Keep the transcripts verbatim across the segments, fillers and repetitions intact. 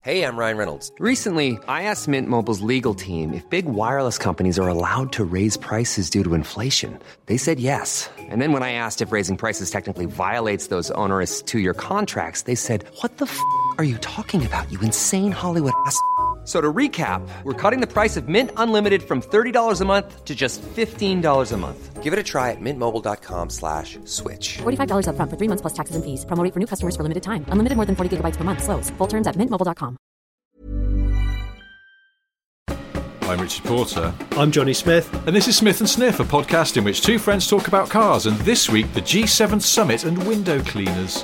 Hey, I'm Ryan Reynolds. Recently, I asked Mint Mobile's legal team if big wireless companies are allowed to raise prices due to inflation. They said yes. And then when I asked if raising prices technically violates those onerous two-year contracts, they said, what the f*** are you talking about, you insane Hollywood ass f- So to recap, we're cutting the price of Mint Unlimited from thirty dollars a month to just fifteen dollars a month. Give it a try at mintmobile.com slash switch. forty-five dollars up front for three months plus taxes and fees. Promo rate for new customers for limited time. Unlimited more than forty gigabytes per month. Slows full terms at mint mobile dot com. I'm Richard Porter. I'm Johnny Smith. And this is Smith and Sniff, a podcast in which two friends talk about cars. And this week, the G seven Summit and window cleaners.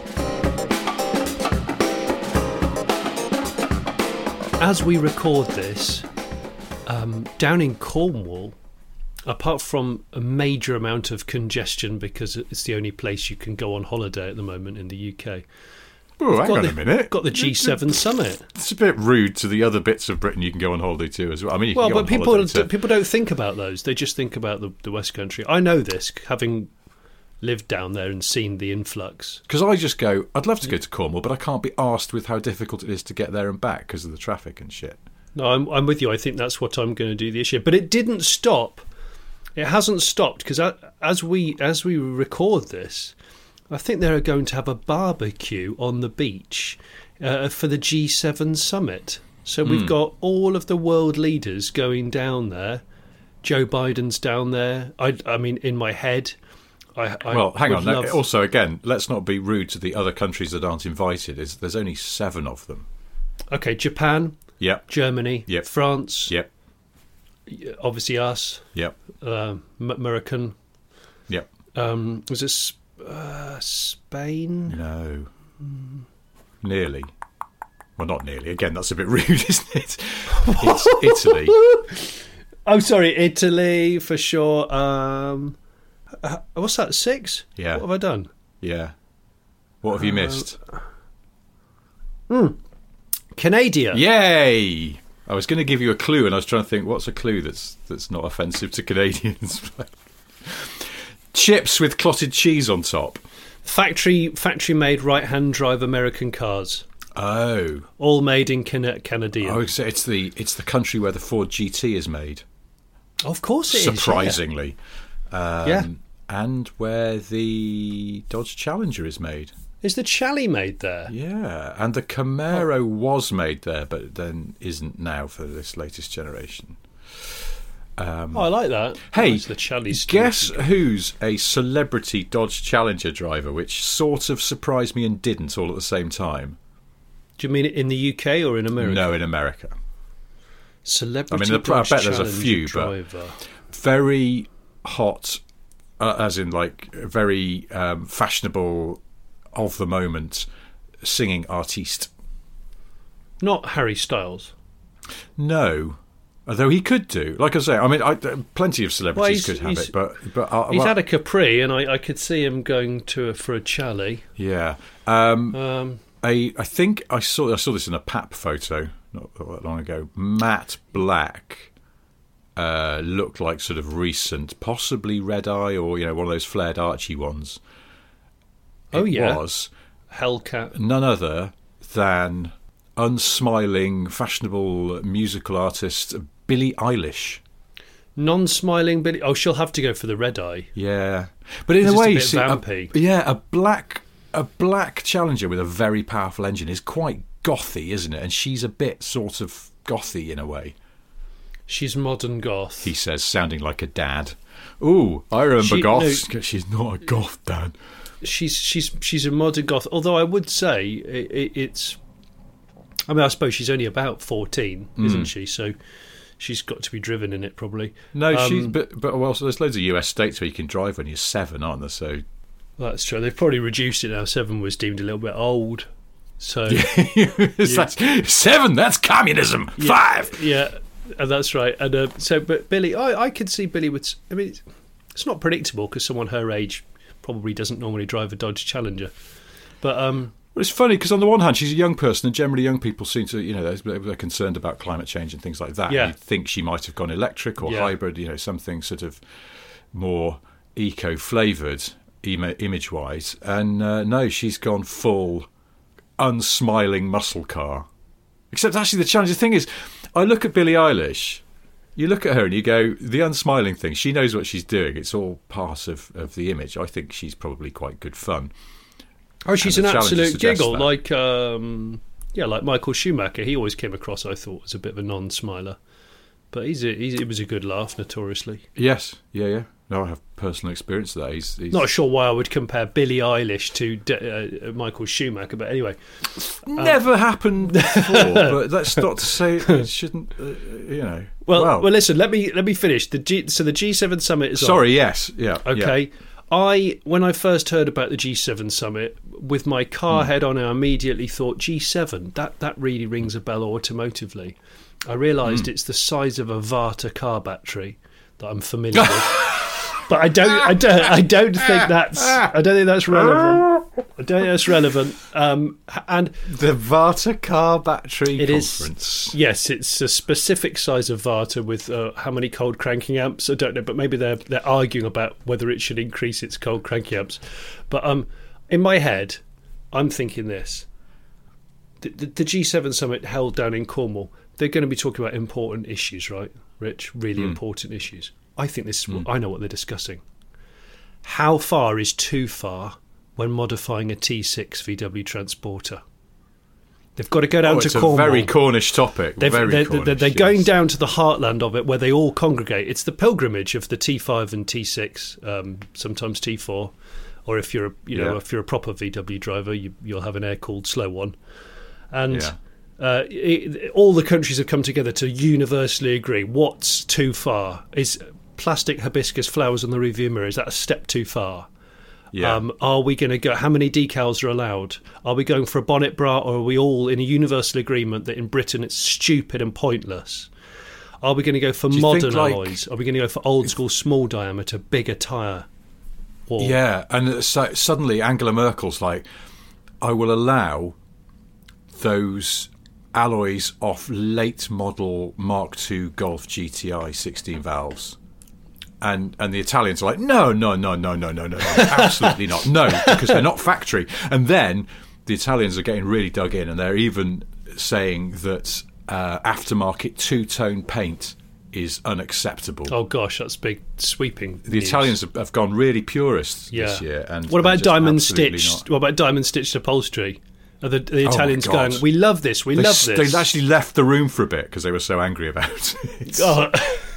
As we record this, um, down in Cornwall, apart from a major amount of congestion because it's the only place you can go on holiday at the moment in the U K. Oh, hang on the, a minute. Got the G seven Summit. It's a bit rude to the other bits of Britain you can go on holiday to as well. I mean, you can well, go but on people holiday to... people don't think about those. They just think about the, the West Country. I know this, having lived down there and seen the influx. Because I just go, I'd love to go to Cornwall, but I can't be arsed with how difficult it is to get there and back because of the traffic and shit. No, I'm, I'm with you. I think that's what I'm going to do this year. But it didn't stop. It hasn't stopped because as we as we record this, I think they're going to have a barbecue on the beach uh, for the G seven Summit. So we've Mm. got all of the world leaders going down there. Joe Biden's down there. I, I mean, in my head, I, I well, hang would on. love... Also, again, let's not be rude to the other countries that aren't invited. Is There's only seven of them. Okay, Japan, Yep. Germany, Yep. France, Yep. obviously us, Yep. uh, American. Yep. Um, was it uh, Spain? No. Mm. Nearly. Well, not nearly. Again, that's a bit rude, isn't it? It's Italy. Oh, sorry, Italy for sure. Um, uh, what's that? Six? Yeah. What have I done? Yeah. What have you missed? Hmm. Canada. Yay! I was going to give you a clue, and I was trying to think, what's a clue that's that's not offensive to Canadians? Chips with clotted cheese on top. Factory factory made right hand drive American cars. Oh, all made in Can- Canada. Oh, so it's the it's the country where the Ford G T is made. Of course, it surprisingly. is. Yeah. Um, yeah, and where the Dodge Challenger is made. Is the Chaly made there? Yeah, and the Camaro oh. was made there, but then isn't now for this latest generation. Um, oh, I like that. Hey, oh, the Chaly's guess who's a celebrity Dodge Challenger driver, which sort of surprised me and didn't all at the same time? Do you mean in the U K or in America? No, in America. Celebrity I mean, Dodge I bet there's a Challenger few, driver. but very hot, uh, as in like very um, fashionable, of the moment, singing artiste. Not Harry Styles. No. Although he could do, like I say, I mean, I, plenty of celebrities well, could have it, but but uh, he's well, had a Capri, and I, I could see him going to a, for a Chaly. Yeah, um, um, I I think I saw I saw this in a P A P photo not that long ago. Matte Black uh, looked like sort of recent, possibly Red Eye or you know one of those flared Archie ones. Oh it yeah, was Hellcat. None other than unsmiling, fashionable musical artist Billie Eilish. Non-smiling Billie. Oh, she'll have to go for the red eye. Yeah, but in a it's way, a bit see, vampy. A, yeah, a black a black Challenger with a very powerful engine is quite gothy, isn't it? And she's a bit sort of gothy in a way. She's modern goth. He says, sounding like a dad. Ooh, I remember she, goths. No, she's not a goth, Dad. She's she's she's a modern goth. Although I would say it, it, it's. I mean, I suppose she's only about fourteen, mm. isn't she? So she's got to be driven in it, probably. No, um, she's. But, but well, so there's loads of U S states where you can drive when you're seven, aren't there? So that's true. They've probably reduced it now. Seven was deemed a little bit old. So that's, seven. That's communism. Yeah, Five. Yeah, and that's right. And uh, so, but Billie, I, I could see Billie would. I mean, it's, it's not predictable because someone her age probably doesn't normally drive a Dodge Challenger, but. um Well, it's funny because on the one hand, she's a young person, and generally young people seem to, you know, they're, they're concerned about climate change and things like that. Yeah. You'd think she might have gone electric or yeah. hybrid, you know, something sort of more eco-flavoured im- image-wise. And uh, no, she's gone full unsmiling muscle car. Except actually the challenging thing is, I look at Billie Eilish, you look at her and you go, the unsmiling thing, she knows what she's doing. It's all part of, of the image. I think she's probably quite good fun. Oh, she's And an the challenges absolute suggest giggle, that. like um, yeah, like Michael Schumacher. He always came across, I thought, as a bit of a non-smiler, but he's, a, he's it was a good laugh, notoriously. Yes, yeah, yeah. No, I have personal experience of that. He's, he's Not sure why I would compare Billie Eilish to De- uh, Michael Schumacher, but anyway, never happened before. But that's not to say it shouldn't. Uh, you know. well, well, well, listen, let me let me finish. The G, so the G seven summit is on. sorry. Yes. Yeah. Okay. Yeah. I, when I first heard about the G seven summit, with my car Hmm. head on, I immediately thought G seven. That that really rings a bell automotively. I realised Hmm. it's the size of a Varta car battery that I'm familiar with. But I don't, I don't, I don't think that's, I don't think that's relevant. I don't think that's relevant. Um, and The Varta car battery it is, conference. yes, it's a specific size of Varta with uh, how many cold cranking amps? I don't know, but maybe they're they're arguing about whether it should increase its cold cranking amps. But um, in my head, I'm thinking this: the, the, the G seven summit held down in Cornwall. They're going to be talking about important issues, right, Rich? Really important issues. I think this. Is what, I know what they're discussing. How far is too far when modifying a T six V W Transporter? They've got to go down Oh, to it's a Cornwall. very Cornish topic. They've, very they're, Cornish, they're, they're yes. going down to the heartland of it where they all congregate. It's the pilgrimage of the T five and T six, um, sometimes T four, or if you're a, you know Yeah. if you're a proper V W driver, you, you'll have an air-cooled slow one. And Yeah. uh, it, all the countries have come together to universally agree what's too far. Is plastic hibiscus flowers on the rearview mirror, is that a step too far? Yeah. Um, are we going to go? How many decals are allowed? Are we going for a bonnet bra, or are we all in a universal agreement that in Britain it's stupid and pointless? Are we going to go for you modern think, like- alloys? Are we going to go for old school, small diameter, bigger tyre? Or, Yeah, and so suddenly Angela Merkel's like, I will allow those alloys off late model Mark two Golf G T I sixteen valves. And and the Italians are like, no, no, no, no, no, no, no, no, absolutely not. No, because they're not factory. And then the Italians are getting really dug in, and they're even saying that uh, aftermarket two-tone paint is unacceptable. Oh gosh, that's big sweeping. The news. Italians have, have gone really purist yeah. this year. And what about and just diamond absolutely stitched? not. What about diamond stitched upholstery? Are the, the Oh my Italians God. going, we love this, we They, love s- this. they actually left the room for a bit because they were so angry about it. Oh,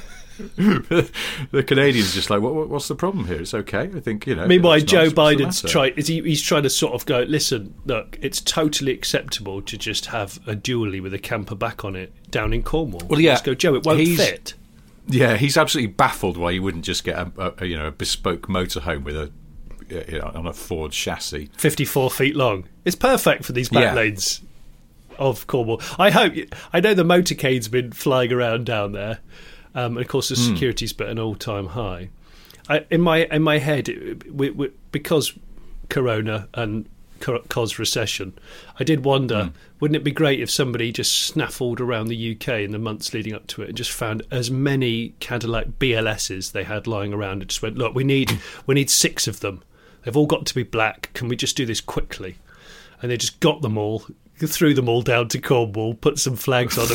The Canadians are just like, what, what, what's the problem here? It's okay. I think, you know. meanwhile, it's Joe nice. What's the Biden's matter? trying. Is he, he's trying to sort of go. Listen, look, it's totally acceptable to just have a dually with a camper back on it down in Cornwall. Well, yeah, Let's go, Joe. It won't he's- fit. Yeah, he's absolutely baffled why you wouldn't just get a, a, a you know a bespoke motorhome with a you know, on a Ford chassis. fifty-four feet long. It's perfect for these back Yeah. lanes of Cornwall. I hope. I know the motorcade's been flying around down there, um, and of course the Hmm. security's been at an all-time high. I, in my in my head, it, we, we, because Corona and co- cause recession, I did wonder, Hmm. wouldn't it be great if somebody just snaffled around the U K in the months leading up to it and just found as many Cadillac B L S's they had lying around and just went, look, we need we need six of them. They've all got to be black. Can we just do this quickly? And they just got them all, threw them all down to Cornwall, put some flags on them.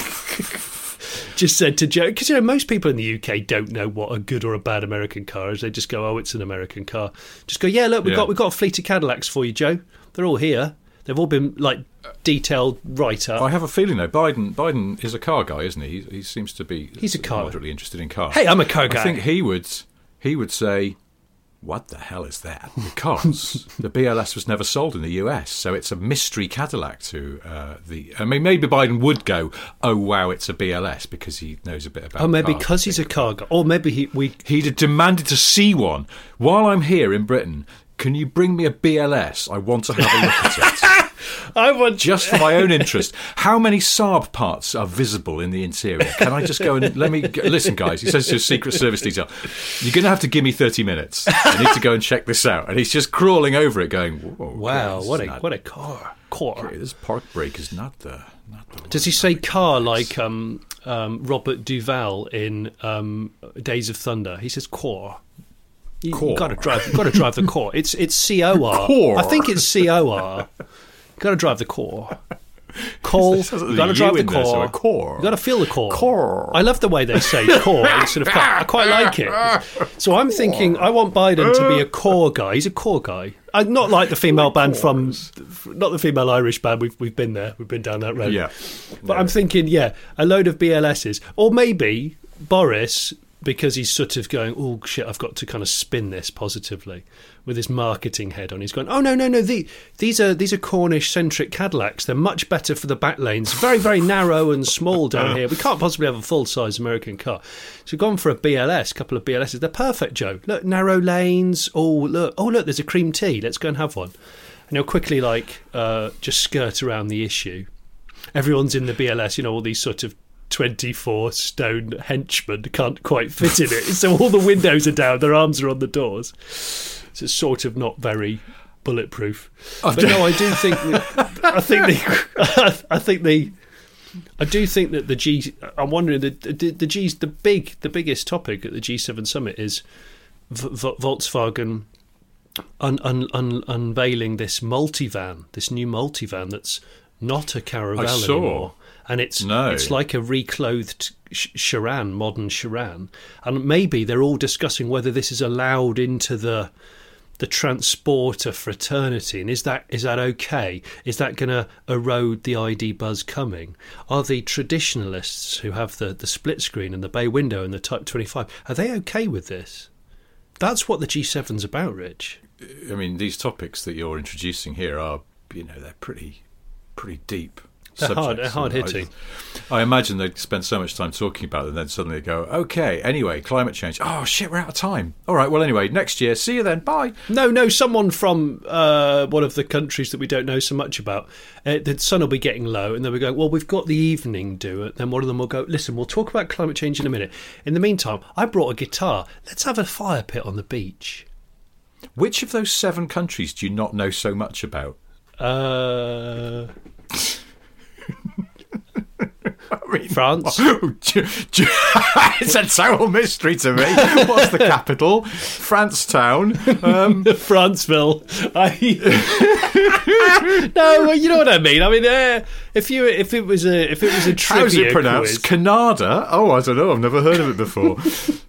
Just said to Joe, because you know most people in the U K don't know what a good or a bad American car is. They just go, "Oh, it's an American car." Just go, "Yeah, look, we've Yeah. got we've got a fleet of Cadillacs for you, Joe. They're all here. They've all been like detailed right up." I have a feeling though, Biden Biden is a car guy, isn't he? He, he seems to be. He's a car- moderately interested in cars. Hey, I'm a car guy. I think he would he would say, what the hell is that? Because the B L S was never sold in the U S, so it's a mystery Cadillac to uh, the... I mean, maybe Biden would go, oh, wow, it's a B L S, because he knows a bit about Oh, maybe cars. because he's a car guy, or maybe he we. He'd have demanded to see one. While I'm here in Britain, can you bring me a B L S? I want to have a look at it. I want Just for my own interest. How many Saab parts are visible in the interior? Can I just go and let me go, listen, guys? He says to a Secret Service detail, "You're going to have to give me thirty minutes. I need to go and check this out." And he's just crawling over it, going, Whoa, Wow, okay, what this a is what a not- car car. okay, this park brake is not the. Not the Does he say car like um, um, Robert Duvall in um, Days of Thunder? He says core. You, Core. you got to drive. You got to drive the core. It's it's C O R. Core. I think it's C O R. Got to drive the core. Call. Sounds like You've got to there's a drive U the in there, so core. a core. You've got to feel the core. Core. I love the way they say core instead of core. I quite like it. So I'm thinking, I want Biden to be a core guy. He's a core guy. Uh, not like the female band from, not the female Irish band. We've we've been there. We've been down that road. Yeah. But Yeah. I'm thinking, yeah, a load of B L Ss, or maybe Boris, because he's sort of going, oh shit, I've got to kind of spin this positively with his marketing head on. He's going, oh no, no, no, the, these are these are Cornish-centric Cadillacs. They're much better for the back lanes. Very, very narrow and small down here. We can't possibly have a full-size American car. So we've gone for a B L S, a couple of B L Ss. They're perfect, Joe. Look, narrow lanes. Oh look, oh look, there's a cream tea. Let's go and have one. And he'll quickly like uh, just skirt around the issue. Everyone's in the B L S, you know, all these sort of twenty-four stone henchmen can't quite fit in it, so all the windows are down, their arms are on the doors, so it's sort of not very bulletproof. But no, I do think that, I think the I think the I do think that the G I'm wondering the the, the G's the big the biggest topic at the G seven summit is v- v- Volkswagen un, un, un, unveiling this multivan, this new multivan that's not a caravan I saw. anymore. And it's No. it's like a reclothed sh- Chiran, modern Chiran, and maybe they're all discussing whether this is allowed into the the transporter fraternity, and is that is that okay? Is that going to erode the I D buzz coming? Are the traditionalists who have the, the split screen and the bay window and the Type twenty-five, are they okay with this? That's what the G seven's about, Rich. I mean, these topics that you're introducing here are, you know, they're pretty, pretty deep. They're hard, subjects. they're hard And I- hitting. I imagine they spend so much time talking about it, and then suddenly they go, "Okay, anyway, climate change. Oh shit, we're out of time. All right, well, anyway, next year, see you then. Bye." No, no, someone from uh, one of the countries that we don't know so much about, uh, the sun will be getting low, and they'll be going, well, we've got the evening do it. Then one of them will go, listen, we'll talk about climate change in a minute. In the meantime, I brought a guitar. Let's have a fire pit on the beach. Which of those seven countries do you not know so much about? Uh, I mean, France. It's a total mystery to me. What's the capital? Francetown. Um, Franceville. I... no, well, you know what I mean. I mean, uh, if you if it was a if it was a trivia how's it pronounced? quiz, Canada? Oh, I don't know. I've never heard of it before.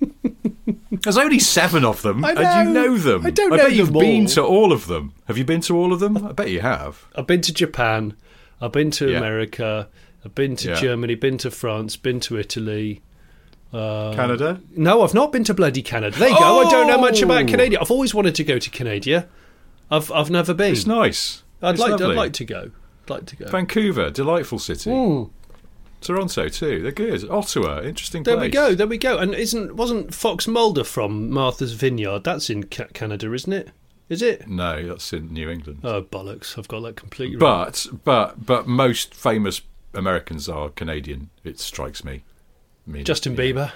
There's only seven of them, I and you know. know them. I don't I know bet you've them been all. to all of them. Have you been to all of them? I bet you have. I've been to Japan, I've been to Yeah. America, I've been to Yeah. Germany, been to France, been to Italy. Uh, Canada? No, I've not been to bloody Canada. There you go. I don't know much about Oh! Canada. I've always wanted to go to Canada. I've I've never been. It's nice. I'd It's like lovely. I'd like to go. I'd like to go. Vancouver, delightful city. Mm. Toronto too. They're good. Ottawa, interesting There place. we go. There we go. And isn't wasn't Fox Mulder from Martha's Vineyard? That's in Ca- Canada, isn't it? Is it? No, that's in New England. Oh bollocks! I've got that completely wrong. But but but most famous Americans are Canadian. It strikes me. I mean, Justin you know, Bieber.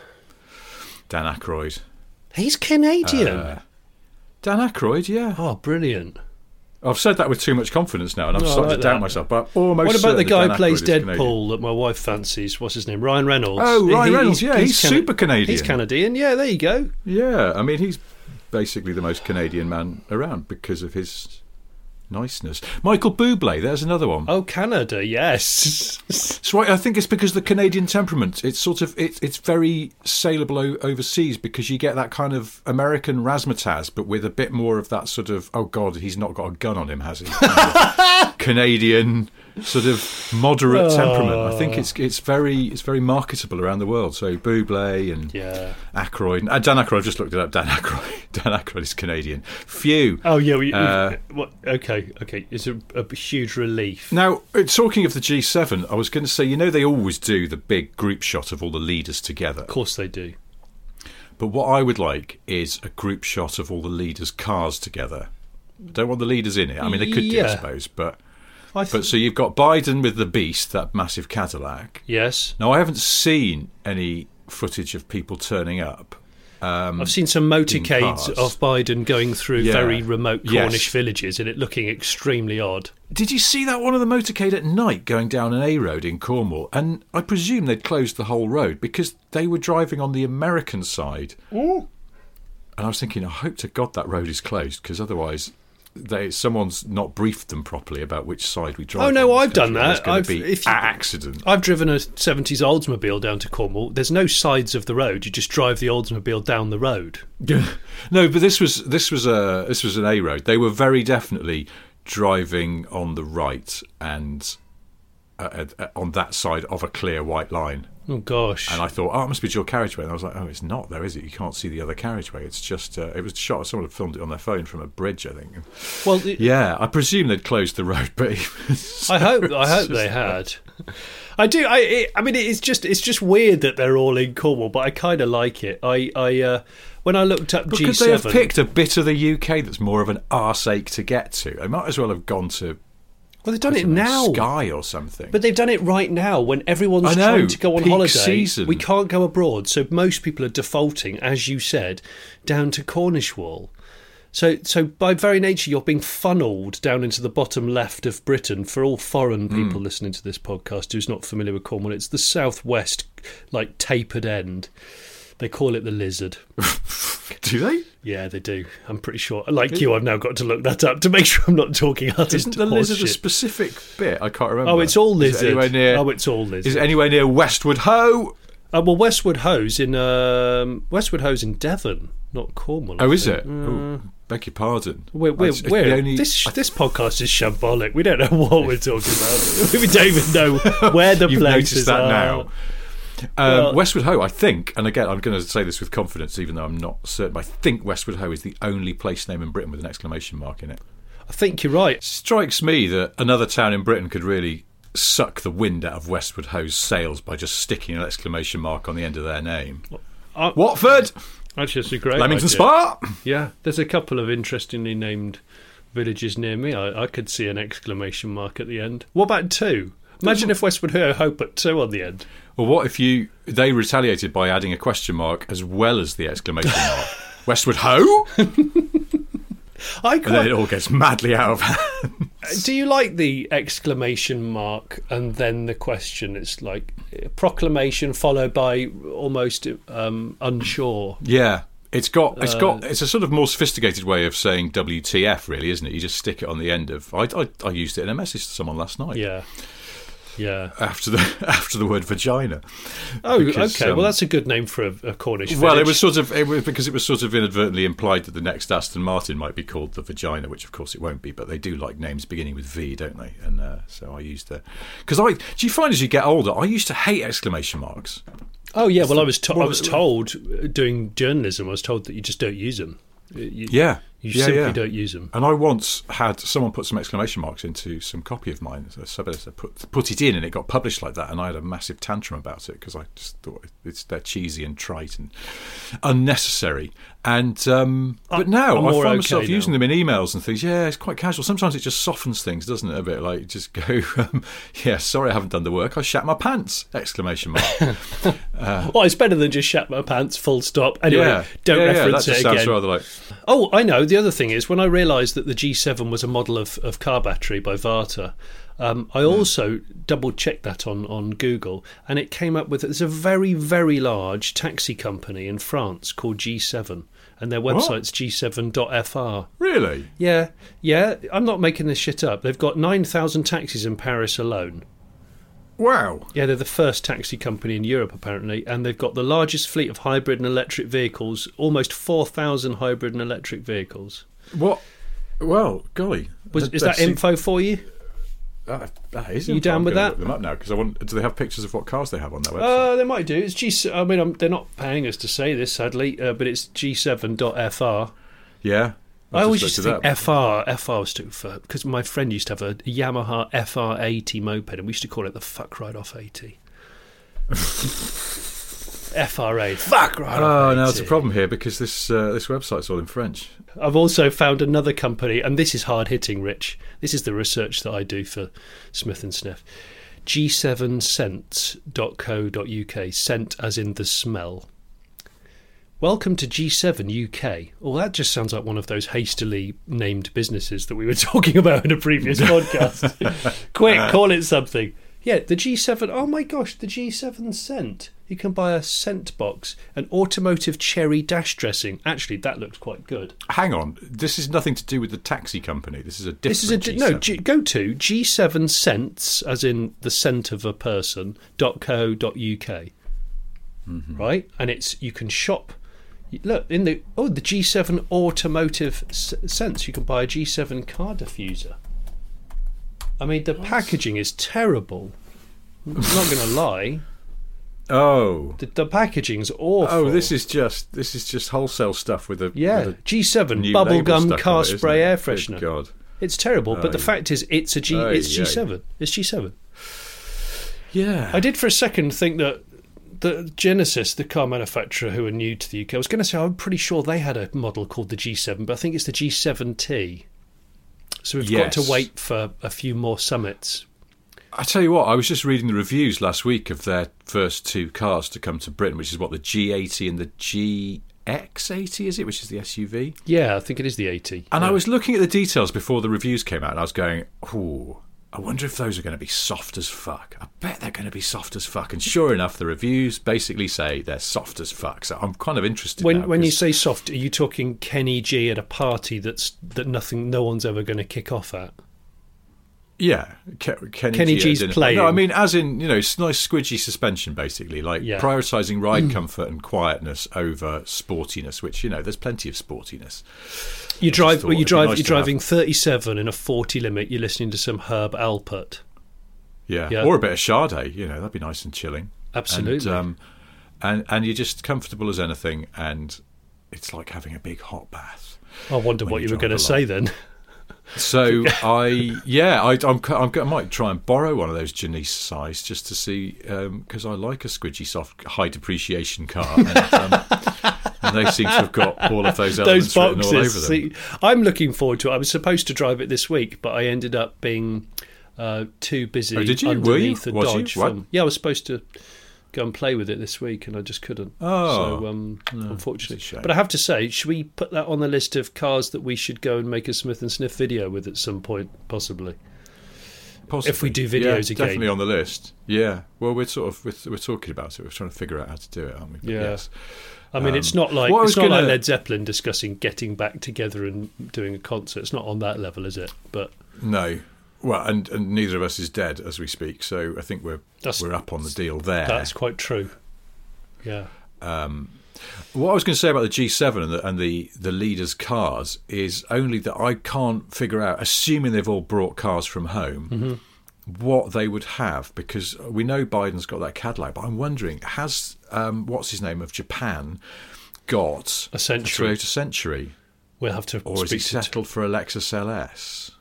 Dan Aykroyd. He's Canadian. Uh, Dan Aykroyd, yeah. oh, brilliant. I've said that with too much confidence now, and I'm Oh, I starting like to doubt that. myself. But I'm almost. What about the certain guy that who Dan plays Aykroyd is Canadian. Deadpool that my wife fancies? What's his name? Ryan Reynolds. Oh, Ryan He- Reynolds, yeah, he's Cana- super Canadian. He's Canadian. Yeah, there you go. Yeah, I mean, he's basically the most Canadian man around because of his niceness. Michael Bublé, there's another one. Oh, Canada, yes. That's right. I think it's because the Canadian temperament. It's sort of it's it's very saleable o- overseas because you get that kind of American razzmatazz, but with a bit more of that sort of oh god, he's not got a gun on him, has he? Kind of Canadian sort of moderate temperament. I think it's it's very it's very marketable around the world. So Bublé and Yeah. Aykroyd. Uh, Dan Aykroyd. I've just looked it up. Dan Aykroyd. Dan Aykroyd is Canadian. Phew. Oh, yeah. We, Uh, what, okay, okay. It's a, a huge relief. Now, uh, talking of the G seven, I was going to say, you know, they always do the big group shot of all the leaders together. Of course they do. But what I would like is a group shot of all the leaders' cars together. Don't want the leaders in it. I mean, they could do, I Yeah. suppose. But I but so you've got Biden with the Beast, that massive Cadillac. Yes. Now, I haven't seen any footage of people turning up. Um, I've seen some motorcades cars. of Biden going through Yeah. very remote Cornish Yes. villages and it looking extremely odd. Did you see that one of the motorcade at night going down an A road in Cornwall? And I presume they'd closed the whole road because they were driving on the American side. And I was thinking, I hope to God that road is closed because otherwise they someone's not briefed them properly about which side we drive. Oh no, on I've done country. that. It's going I've to be if you, accident. I've driven a seventies Oldsmobile down to Cornwall. There's no sides of the road. You just drive the Oldsmobile down the road. No, but this was this was a this was an A road. They were very definitely driving on the right and uh, uh, on that side of a clear white line. Oh gosh! And I thought, oh, it must be dual carriageway. And I was like, oh, it's not there, is it? You can't see the other carriageway. It's just uh, it was shot. Someone had filmed it on their phone from a bridge, I think. Well, it, yeah, I presume they'd closed the road, but I hope I hope they had. I do. I it, I mean, it's just it's just weird that they're all in Cornwall, but I kind of like it. I I uh, when I looked up but G seven, could they have picked a bit of the U K that's more of an arse ache to get to? They might as well have gone to. Well, they've done it now. Skye or something. But they've done it right now when everyone's I know, trying to go on peak holiday. season. We can't go abroad, so most people are defaulting, as you said, down to Cornishwall. So, so by very nature, you're being funneled down into the bottom left of Britain. For all foreign people mm. listening to this podcast who's not familiar with Cornwall, it's the southwest, like tapered end. They call it the Lizard. Do they? Yeah, they do. I'm pretty sure. Like you, I've now got to look that up to make sure I'm not talking utter Isn't the horse Lizard shit. a specific bit? I can't remember. Oh, it's all Lizard. Is it anywhere near, oh, it's all Lizard. Is it anywhere near Westwood Ho? Uh, well, Westwood Ho's in um, Westwood Ho's in Devon, not Cornwall. I Oh, is think. it? Uh, Oh, beg your pardon. We're, we're, It's- it's we're, the only- this this podcast is shambolic. We don't know what we're talking about. We don't even know where the You've places noticed that are. now. Um, Well- Westwood Ho, I think, and again, I'm going to say this with confidence, even though I'm not certain. But I think Westwood Ho is the only place name in Britain with an exclamation mark in it. I think you're right. Strikes me that another town in Britain could really suck the wind out of Westwood Ho's sails by just sticking an exclamation mark on the end of their name. Uh, Watford, Actually, it's a great Leamington idea. Spa. Yeah, there's a couple of interestingly named villages near me. I, I could see an exclamation mark at the end. What about two? Imagine if Westwood Ho put two on the end. Well, what if you they retaliated by adding a question mark as well as the exclamation mark? Westwood Ho? I And then quite, it all gets madly out of hand. do you like the exclamation mark and then the question? It's like a proclamation followed by almost um, unsure. Yeah. It's got, it's Uh, got, it's a sort of more sophisticated way of saying W T F, really, isn't it? You just stick it on the end of. I, I, I used it in a message to someone last night. Yeah, yeah. After the after the word vagina. Oh, Because, okay. um, well, that's a good name for a, a Cornish Well, it village. was sort of it was, because it was sort of inadvertently implied that the next Aston Martin might be called the Vagina, which of course it won't be. But they do like names beginning with V, don't they? And uh, so I used the because I. Do you find as you get older, I used to hate exclamation marks. Oh yeah, well I was to- I Well, was told uh, doing journalism, I was told that you just don't use them. You, Yeah, you yeah, simply yeah. don't use them. And I once had someone put some exclamation marks into some copy of mine. So somebody put put it in, and it got published like that. And I had a massive tantrum about it because I just thought it's they're cheesy and trite and unnecessary. And um, but now I'm I more find okay myself now. using them in emails and things. Yeah, it's quite casual. Sometimes it just softens things, doesn't it? A bit like just go, um, yeah, sorry, I haven't done the work. I shat my pants! Exclamation mark. Well, it's better than just shat my pants. Full stop. Anyway, yeah, don't yeah, yeah, reference that just it sounds again. rather like. Oh, I know. The other thing is when I realised that the G seven was a model of, of car battery by Varta, um, I also double checked that on, on Google, and it came up with there's a very very large taxi company in France called G seven, and their website's G seven dot F R. Really? Yeah, yeah. I'm not making this shit up. They've got nine thousand taxis in Paris alone. Wow. Yeah, they're the first taxi company in Europe, apparently, and they've got the largest fleet of hybrid and electric vehicles, almost four thousand hybrid and electric vehicles. What? Well, golly. Was, is that info for you? That, that is You info. down I'm with gonna that? Look them up now because I want. Do they have pictures of what cars they have on their website? Uh, they might do. It's G. I mean, I'm, they're not paying us to say this, sadly, uh, but it's G seven dot F R. yeah. I always just used to looked think it up. F R, F R stood for, because my friend used to have a Yamaha F R eighty moped, and we used to call it the fuck right off eighty. F R A, fuck right off Oh, eighty. no, it's a problem here because this uh, this website's all in French. I've also found another company, and this is hard hitting, Rich. This is the research that I do for Smith and Sniff. G seven scents dot co dot U K, scent as in the smell. Welcome to G seven U K. Well, that just sounds like one of those hastily named businesses that we were talking about in a previous podcast. Quick, call it something. Yeah, the G seven. Oh my gosh, the G seven Scent. You can buy a scent box, an automotive cherry dash dressing. Actually, that looked quite good. Hang on, this is nothing to do with the taxi company. This is a different This is a G no. seven. G, go to G seven scents, as in the scent of a person. dot co. dot uk, mm-hmm. right? And it's you can shop. Look in the oh the G seven automotive scents. You can buy a G seven car diffuser. I mean, the packaging is terrible. I'm not going to lie. Oh, The, the packaging's awful. oh, this is just this is just wholesale stuff with a yeah. with a G seven new label bubblegum stuck car on it, isn't spray it? air Good freshener. God. It's terrible, but the Aye. fact is, it's a G. Aye, it's aye. G seven. It's G seven. Yeah, I did for a second think that the Genesis, the car manufacturer who are new to the U K, I was going to say I'm pretty sure they had a model called the G seven, but I think it's the G seven T. So we've got Yes. to wait for a few more summits. I tell you what, I was just reading the reviews last week of their first two cars to come to Britain, which is what the G eighty and the G X eighty, is it, which is the S U V? Yeah, I think it is the eighty. And yeah. I was looking at the details before the reviews came out, and I was going, ooh, I wonder if those are going to be soft as fuck. I bet they're going to be soft as fuck. And sure enough, the reviews basically say they're soft as fuck. So I'm kind of interested When now, when you 'cause- say soft, are you talking Kenny G at a party that's that nothing, no one's ever going to kick off at? Yeah, Ke- Kenny, Kenny G G's didn't- playing. No, I mean, as in, you know, it's nice squidgy suspension, basically, like Yeah. prioritising ride comfort and quietness over sportiness, which, you know, there's plenty of sportiness. You I drive, just well, you thought it'd be drive, nice you're to have- driving thirty-seven in a forty limit. You're listening to some Herb Alpert. Yeah. Yeah. Or a bit of Sade, you know, that'd be nice and chilling. Absolutely. And, um, and, and you're just comfortable as anything, and it's like having a big hot bath. I wonder when what you you were drive going to along. say then. So I, yeah, I, I'm, I'm, I might try and borrow one of those Janice size just to see, because I like a squidgy, soft, high depreciation car, and, um, and they seem to have got all of those elements Those written all over boxes. them. See, I'm looking forward to it. I was supposed to drive it this week, but I ended up being uh, too busy Oh, did you? Were underneath you? a Was you? Dodge. What? Film. Yeah, I was supposed to go and play with it this week, and I just couldn't. Oh. so um, No, unfortunately. that's a shame. But I have to say, should we put that on the list of cars that we should go and make a Smith and Sniff video with at some point, possibly? Possibly. if we do Yeah, videos again. definitely on the list. Yeah. Well, we're sort of we're, we're talking about it. We're trying to figure out how to do it, aren't we? But Yeah. Yes. I mean, it's Um, not like what I it's was not like gonna- Led Zeppelin discussing getting back together and doing a concert. It's not on that level, is it? But No. Well, and, and neither of us is dead as we speak, so I think we're That's- we're up on the deal there. that's quite true. Yeah. What I was going to say about the G seven and the, and the, the leaders' cars is only that I can't figure out, assuming they've all brought cars from home, Mm-hmm. what they would have, because we know Biden's got that Cadillac, but I'm wondering, has, um, what's his name, of Japan, got A Century. Toyota Century? We'll have to Or is he speak to settled for a Lexus L S?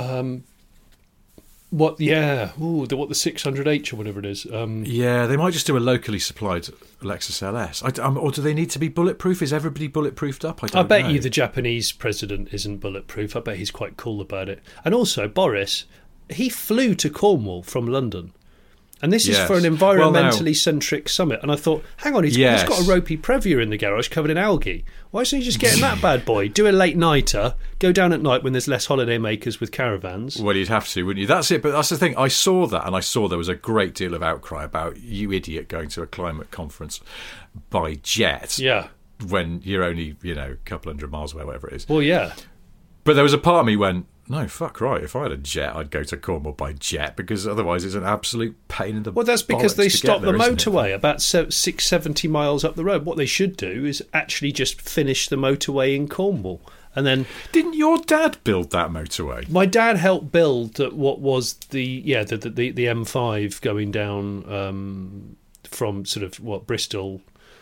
what? Yeah, ooh, the what the six hundred H or whatever it is. Um, Yeah, they might just do a locally supplied Lexus L S. I, um, or do they need to be bulletproof? Is everybody bulletproofed up? I I don't bet know. you the Japanese president isn't bulletproof. I bet he's quite cool about it. And also, Boris, he flew to Cornwall from London. And this is Yes. for an Well, now- environmentally centric summit. And I thought, hang on, he's, Yes. he's got a ropey Previa in the garage covered in algae. Why isn't he just getting that bad boy? Do a late nighter, go down at night when there's less holiday makers with caravans. Well, you'd have to, wouldn't you? That's it. But that's the thing. I saw that, and I saw there was a great deal of outcry about you idiot going to a climate conference by jet Yeah. when you're only, you know, a couple hundred miles away, whatever it is. Well, yeah. But there was a part of me went, no, fuck right. If I had a jet, I'd go to Cornwall by jet, because otherwise it's an absolute pain in the Well, that's because bollocks they to get stop the there, isn't it? motorway about se- six seventy miles up the road. What they should do is actually just finish the motorway in Cornwall. And then Didn't your dad build that motorway? my dad helped build what was the yeah the the, the M five going down um, from sort of what Bristol.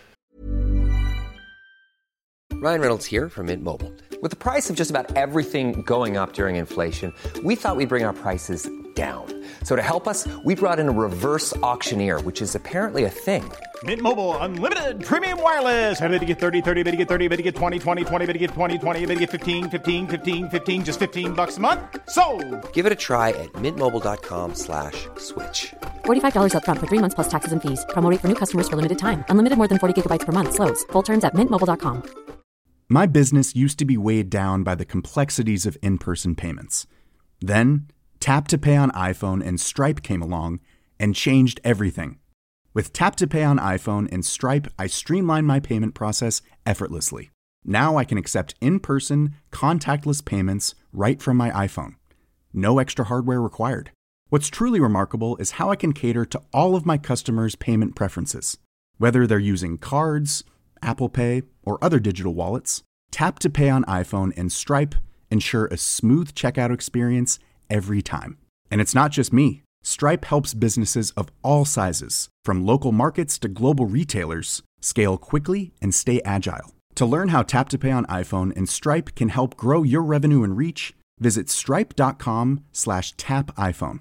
Ryan Reynolds here from Mint Mobile. With the price of just about everything going up during inflation, we thought we'd bring our prices down. So to help us, we brought in a reverse auctioneer, which is apparently a thing. Mint Mobile Unlimited Premium Wireless. How to get thirty, thirty, bit to get thirty, bit to get twenty, twenty, twenty, bit to get twenty, twenty, bit to get fifteen, fifteen, fifteen, fifteen, just fifteen bucks a month? Sold! Give it a try at mintmobile.com slash switch. forty-five dollars up front for three months plus taxes and fees. Promo rate for new customers for limited time. Unlimited more than forty gigabytes per month. Slows full terms at mint mobile dot com. My business used to be weighed down by the complexities of in-person payments. Then, Tap to Pay on iPhone and Stripe came along and changed everything. With Tap to Pay on iPhone and Stripe, I streamline my payment process effortlessly. Now I can accept in-person, contactless payments right from my iPhone. No extra hardware required. What's truly remarkable is how I can cater to all of my customers' payment preferences. Whether they're using cards, Apple Pay, or other digital wallets, Tap to Pay on iPhone and Stripe ensure a smooth checkout experience every time. And it's not just me. Stripe helps businesses of all sizes, from local markets to global retailers, scale quickly and stay agile. To learn how Tap to Pay on iPhone and Stripe can help grow your revenue and reach, visit stripe.com slash tap iPhone.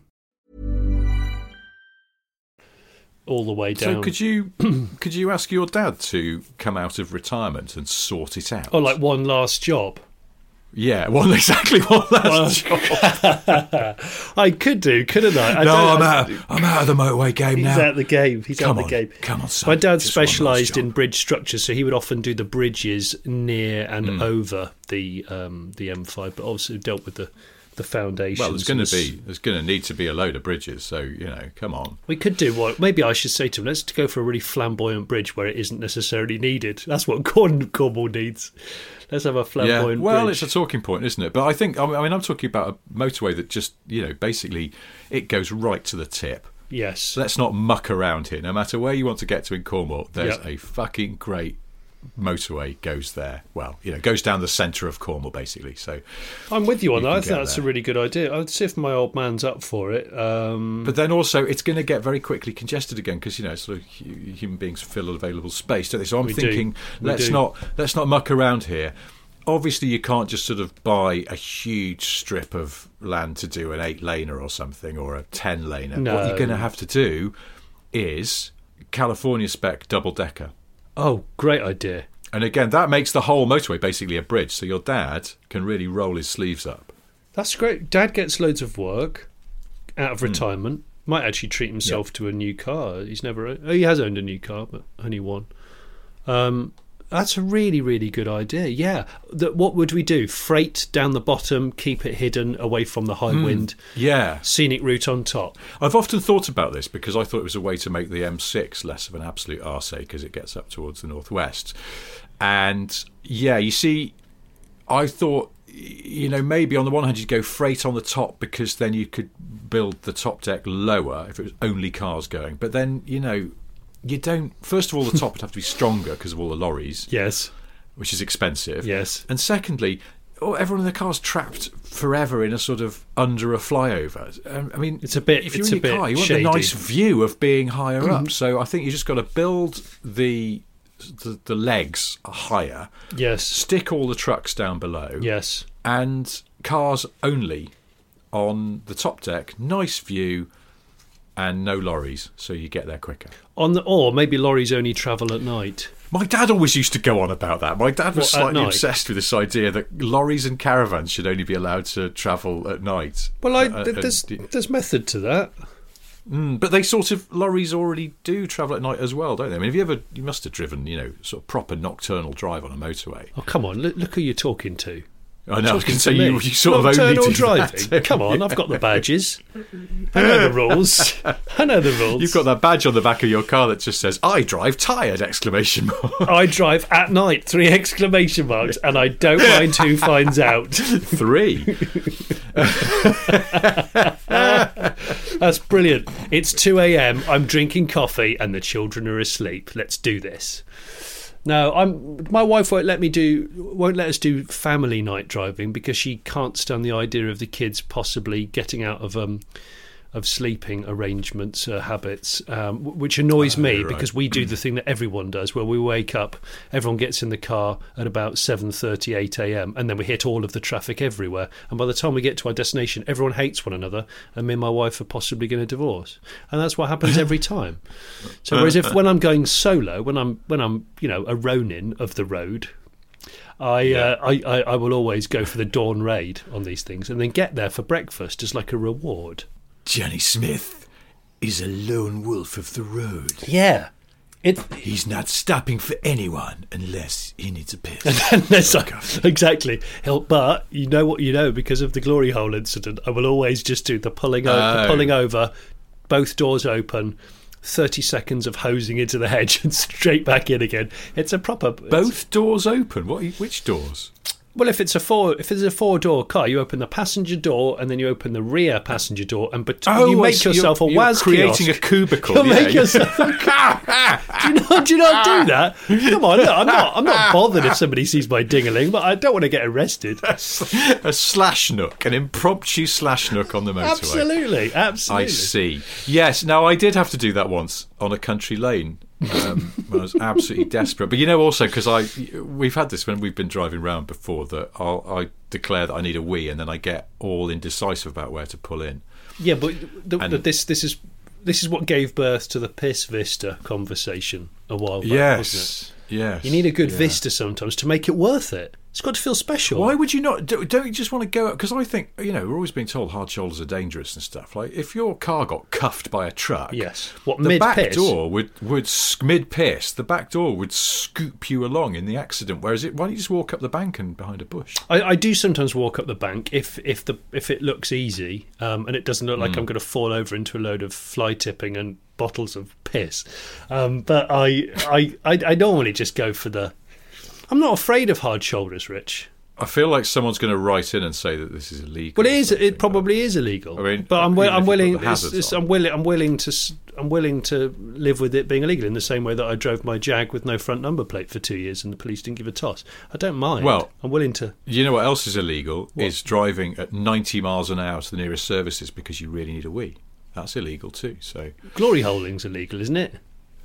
All the way down. So could you could you ask your dad to come out of retirement and sort it out? Oh, like one last job? Yeah, well, exactly one last Well, job. I could do, couldn't I? I no, don't- I'm out. I'm out of the motorway game He's now. out of the game. He's Come out of the on, game. come on, son. My dad Just one last specialised in job. bridge structures, so he would often do the bridges near and Hmm. over the um, the M five, but also dealt with the the foundations. Well, there's going and to the s- be there's going to need to be a load of bridges. So you know, come on. We could do what? Maybe I should say to him, let's go for a really flamboyant bridge where it isn't necessarily needed. That's what Corn- Cornwall needs. Let's have a Yeah. flamboyant Well, bridge. it's a talking point, isn't it? But I think I mean, I mean I'm talking about a motorway that just you know basically it goes right to the tip. Yes. So let's not muck around here. No matter where you want to get to in Cornwall, there's Yep. a fucking great motorway goes there. Well, you know, goes down the centre of Cornwall, basically. So, I'm with you on You that. I can think get that's there. a really good idea. I'd see if my old man's up for it. Um, but then also, it's going to get very quickly congested again because you know, sort of hu- human beings fill available space, don't they? So I'm We do. thinking, We let's do. not let's not muck around here. Obviously, you can't just sort of buy a huge strip of land to do an eight-laner or something, or a ten-laner. No. What you're going to have to do is California spec double-decker. oh, great idea. And again, that makes the whole motorway basically a bridge, so your dad can really roll his sleeves up. That's great. Dad gets loads of work out Hmm. of retirement. Might actually treat himself to a new car. He's never. Oh, he has owned a new car, but only one. Um, that's a really, really good idea. Yeah. That. What would we do? Freight down the bottom, keep it hidden away from the high wind. Yeah. Scenic route on top. I've often thought about this because I thought it was a way to make the M six less of an absolute arse because it gets up towards the northwest. And yeah, you see, I thought, you know, maybe on the one hand you'd go freight on the top because then you could build the top deck lower if it was only cars going. But then, you know, you don't. First of all, the top would have to be stronger because of all the lorries, Yes. which is expensive. Yes. And secondly, oh, everyone in the car's trapped forever in a sort of under a flyover. Um, I mean, It's a bit- If you're it's in a your bit car, you want shady. the nice view of being higher up. So I think you just got to build the, the the legs higher, Yes. stick all the trucks down below, Yes. and cars only on the top deck. Nice view. And no lorries, so you get there quicker. On the or maybe lorries only travel at night. My dad always used to go on about that. My dad was What, at slightly night? obsessed with this idea that lorries and caravans should only be allowed to travel at night. Well, I, Uh, th- there's and- there's method to that. Mm, but they sort of lorries already do travel at night as well, don't they? I mean, have you ever? You must have driven, you know, sort of proper nocturnal drive on a motorway. Oh, come on! Look, look who you're talking to. I know. I was Talking going to say to you, me. you sort of only Nocturnal do driving. that. Come on, I've got the badges. I know the rules. I know the rules. You've got that badge on the back of your car that just says "I drive tired!" exclamation mark. I drive at night. Three exclamation marks, and I don't mind who finds out. Three. That's brilliant. It's two a.m. I'm drinking coffee, and the children are asleep. Let's do this. No, I'm. My wife won't let me do. Won't let us do family night driving because she can't stand the idea of the kids possibly getting out of um of sleeping arrangements, uh, habits, um, w- which annoys me right. because we do the thing that everyone does, where we wake up, everyone gets in the car at about seven thirty, eight a.m, and then we hit all of the traffic everywhere. And by the time we get to our destination, everyone hates one another, and me and my wife are possibly going to divorce. And that's what happens every time. So whereas if when I'm going solo, when I'm when I'm you know a Ronin of the road, I, uh, I, I I will always go for the dawn raid on these things, and then get there for breakfast as like a reward. Johnny Smith is a lone wolf of the road. Yeah. It, He's not stopping for anyone unless he needs a piss. unless I, exactly. He'll, but you know what you know because of the glory hole incident. I will always just do the pulling, o- the Oh. pulling over, both doors open, thirty seconds of hosing into the hedge and straight back in again. It's a proper... Both doors open? What? Which doors? Well, if it's a four, if it's a four-door car, you open the passenger door and then you open the rear passenger door, and but oh, you make yourself you're, a W A S you're creating kiosk. a cubicle. You yeah, make yourself. A, do you not? Do you not do that? Come on, look, I'm not. I'm not bothered if somebody sees my ding-a-ling, but I don't want to get arrested. a, a slash nook, an impromptu slash nook on the motorway. Absolutely, absolutely. I see. Yes. Now I did have to do that once on a country lane. um, I was absolutely desperate, but you know, also because I we've had this when we've been driving around before, that I'll, I declare that I need a wee, and then I get all indecisive about where to pull in. Yeah, but the, and, the, this this is this is what gave birth to the piss vista conversation a while back. Yes, wasn't it? yes. You need a good yeah. vista sometimes to make it worth it. It's got to feel special. Why would you not? Don't you just want to go up? Because I think, you know, we're always being told hard shoulders are dangerous and stuff. Like, if your car got cuffed by a truck, yes, what the back mid-piss? door would would mid piss. The back door would scoop you along in the accident. Whereas it, why don't you just walk up the bank and behind a bush? I, I do sometimes walk up the bank if if the if it looks easy um, and it doesn't look like mm. I'm going to fall over into a load of fly tipping and bottles of piss. Um, but I, I I I normally just go for the. I'm not afraid of hard shoulders, Rich. I feel like someone's going to write in and say that this is illegal. Well, it is. It probably is illegal. I mean, but I'm, wi- I'm willing. It's, it's, I'm willing. I'm willing to. I'm willing to live with it being illegal in the same way that I drove my Jag with no front number plate for two years and the police didn't give a toss. I don't mind. Well, I'm willing to. You know what else is illegal? What? Is driving at ninety miles an hour to the nearest services because you really need a wee. That's illegal too. So glory holing's illegal, isn't it?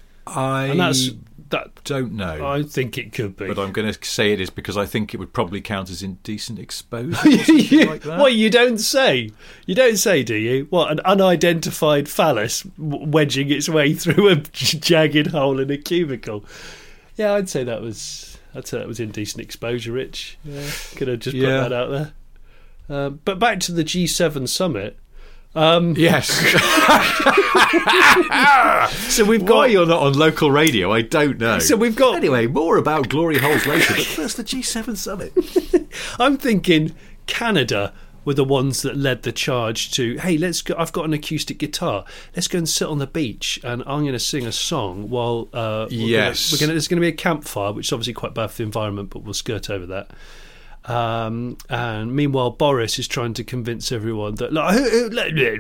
I and that's, that, don't know. I think it could be. But I'm going to say it is because I think it would probably count as indecent exposure. you, like that. What, you don't say? You don't say, do you? What, an unidentified phallus wedging its way through a jagged hole in a cubicle? Yeah, I'd say that was I'd say that was indecent exposure, Rich. Yeah, could have just put yeah. that out there. Um, but back to the G seven summit. Um, yes. So we've got. Why you're not on local radio, I don't know. So we've got. Anyway, more about glory holes later. But first, the G seven summit. I'm thinking Canada were the ones that led the charge to. Hey, let's go. I've got an acoustic guitar. Let's go and sit on the beach, and I'm going to sing a song while. Uh, we're yes. Gonna, we're going. There's going to be a campfire, which is obviously quite bad for the environment, but we'll skirt over that. Um, and meanwhile, Boris is trying to convince everyone that like, who,